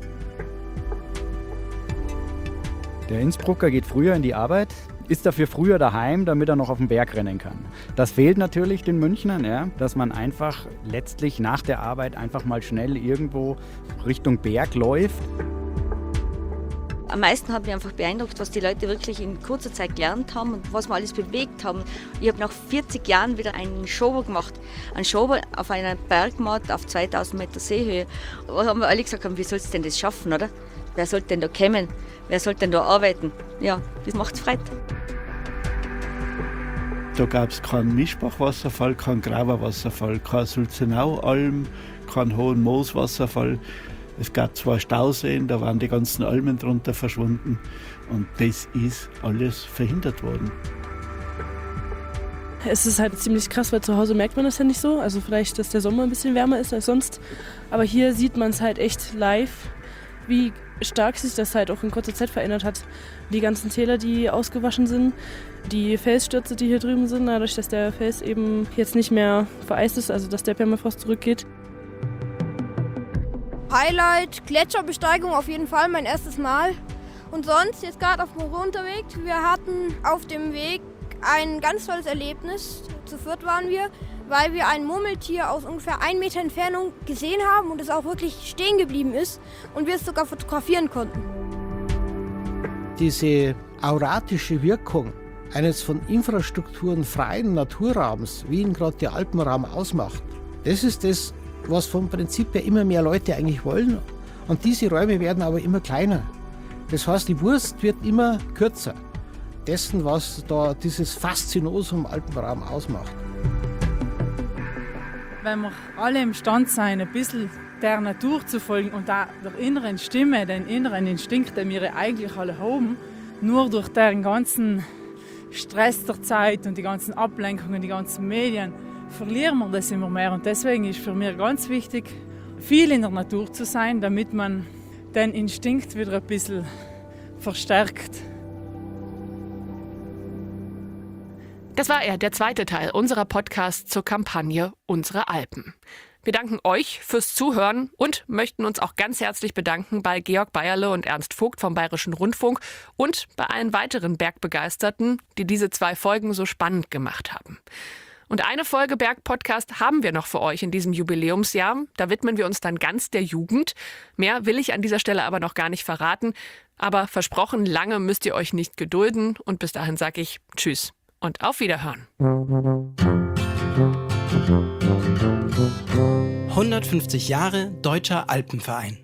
Der Innsbrucker geht früher in die Arbeit, ist dafür früher daheim, damit er noch auf den Berg rennen kann. Das fehlt natürlich den Münchnern, ja, dass man einfach letztlich nach der Arbeit einfach mal schnell irgendwo Richtung Berg läuft. Am meisten hat mich einfach beeindruckt, was die Leute wirklich in kurzer Zeit gelernt haben und was wir alles bewegt haben. Ich habe nach 40 Jahren wieder einen Schober gemacht. Einen Schober auf einer Bergmatt auf 2000 Meter Seehöhe. Da haben wir alle gesagt, wie sollst du denn das schaffen, oder? Wer soll denn da kommen? Wer soll denn da arbeiten? Ja, das macht's Freude. Da gab es keinen Mischbach-Wasserfall, keinen Grauer-Wasserfall, keinen Sulzenau-Alm, keinen Hohen-Moos-Wasserfall. Es gab 2 Stauseen, da waren die ganzen Almen drunter verschwunden. Und das ist alles verhindert worden. Es ist halt ziemlich krass, weil zu Hause merkt man das ja nicht so. Also vielleicht, dass der Sommer ein bisschen wärmer ist als sonst. Aber hier sieht man es halt echt live, wie stark sich das halt auch in kurzer Zeit verändert hat. Die ganzen Täler, die ausgewaschen sind, die Felsstürze, die hier drüben sind, dadurch, dass der Fels eben jetzt nicht mehr vereist ist, also dass der Permafrost zurückgeht. Highlight, Gletscherbesteigung auf jeden Fall, mein erstes Mal. Und sonst, jetzt gerade auf dem Runterweg, wir hatten auf dem Weg ein ganz tolles Erlebnis. Zu viert waren wir, weil wir ein Murmeltier aus ungefähr 1 Meter Entfernung gesehen haben und es auch wirklich stehen geblieben ist und wir es sogar fotografieren konnten. Diese auratische Wirkung eines von Infrastrukturen freien Naturraums, wie ihn gerade der Alpenraum ausmacht, das ist das, was vom Prinzip her immer mehr Leute eigentlich wollen. Und diese Räume werden aber immer kleiner. Das heißt, die Wurst wird immer kürzer. Dessen, was da dieses Faszinosum Alpenraum ausmacht. Wenn wir alle imstande sein, ein bisschen der Natur zu folgen und der inneren Stimme, den inneren Instinkt, den wir eigentlich alle haben, nur durch den ganzen Stress der Zeit und die ganzen Ablenkungen, die ganzen Medien, verlieren wir das immer mehr. Und deswegen ist für mich ganz wichtig, viel in der Natur zu sein, damit man den Instinkt wieder ein bisschen verstärkt. Das war er, der zweite Teil unserer Podcast zur Kampagne Unsere Alpen. Wir danken euch fürs Zuhören und möchten uns auch ganz herzlich bedanken bei Georg Bayerle und Ernst Vogt vom Bayerischen Rundfunk und bei allen weiteren Bergbegeisterten, die diese 2 Folgen so spannend gemacht haben. Und eine Folge Bergpodcast haben wir noch für euch in diesem Jubiläumsjahr. Da widmen wir uns dann ganz der Jugend. Mehr will ich an dieser Stelle aber noch gar nicht verraten. Aber versprochen, lange müsst ihr euch nicht gedulden. Und bis dahin sage ich Tschüss und auf Wiederhören. 150 Jahre Deutscher Alpenverein.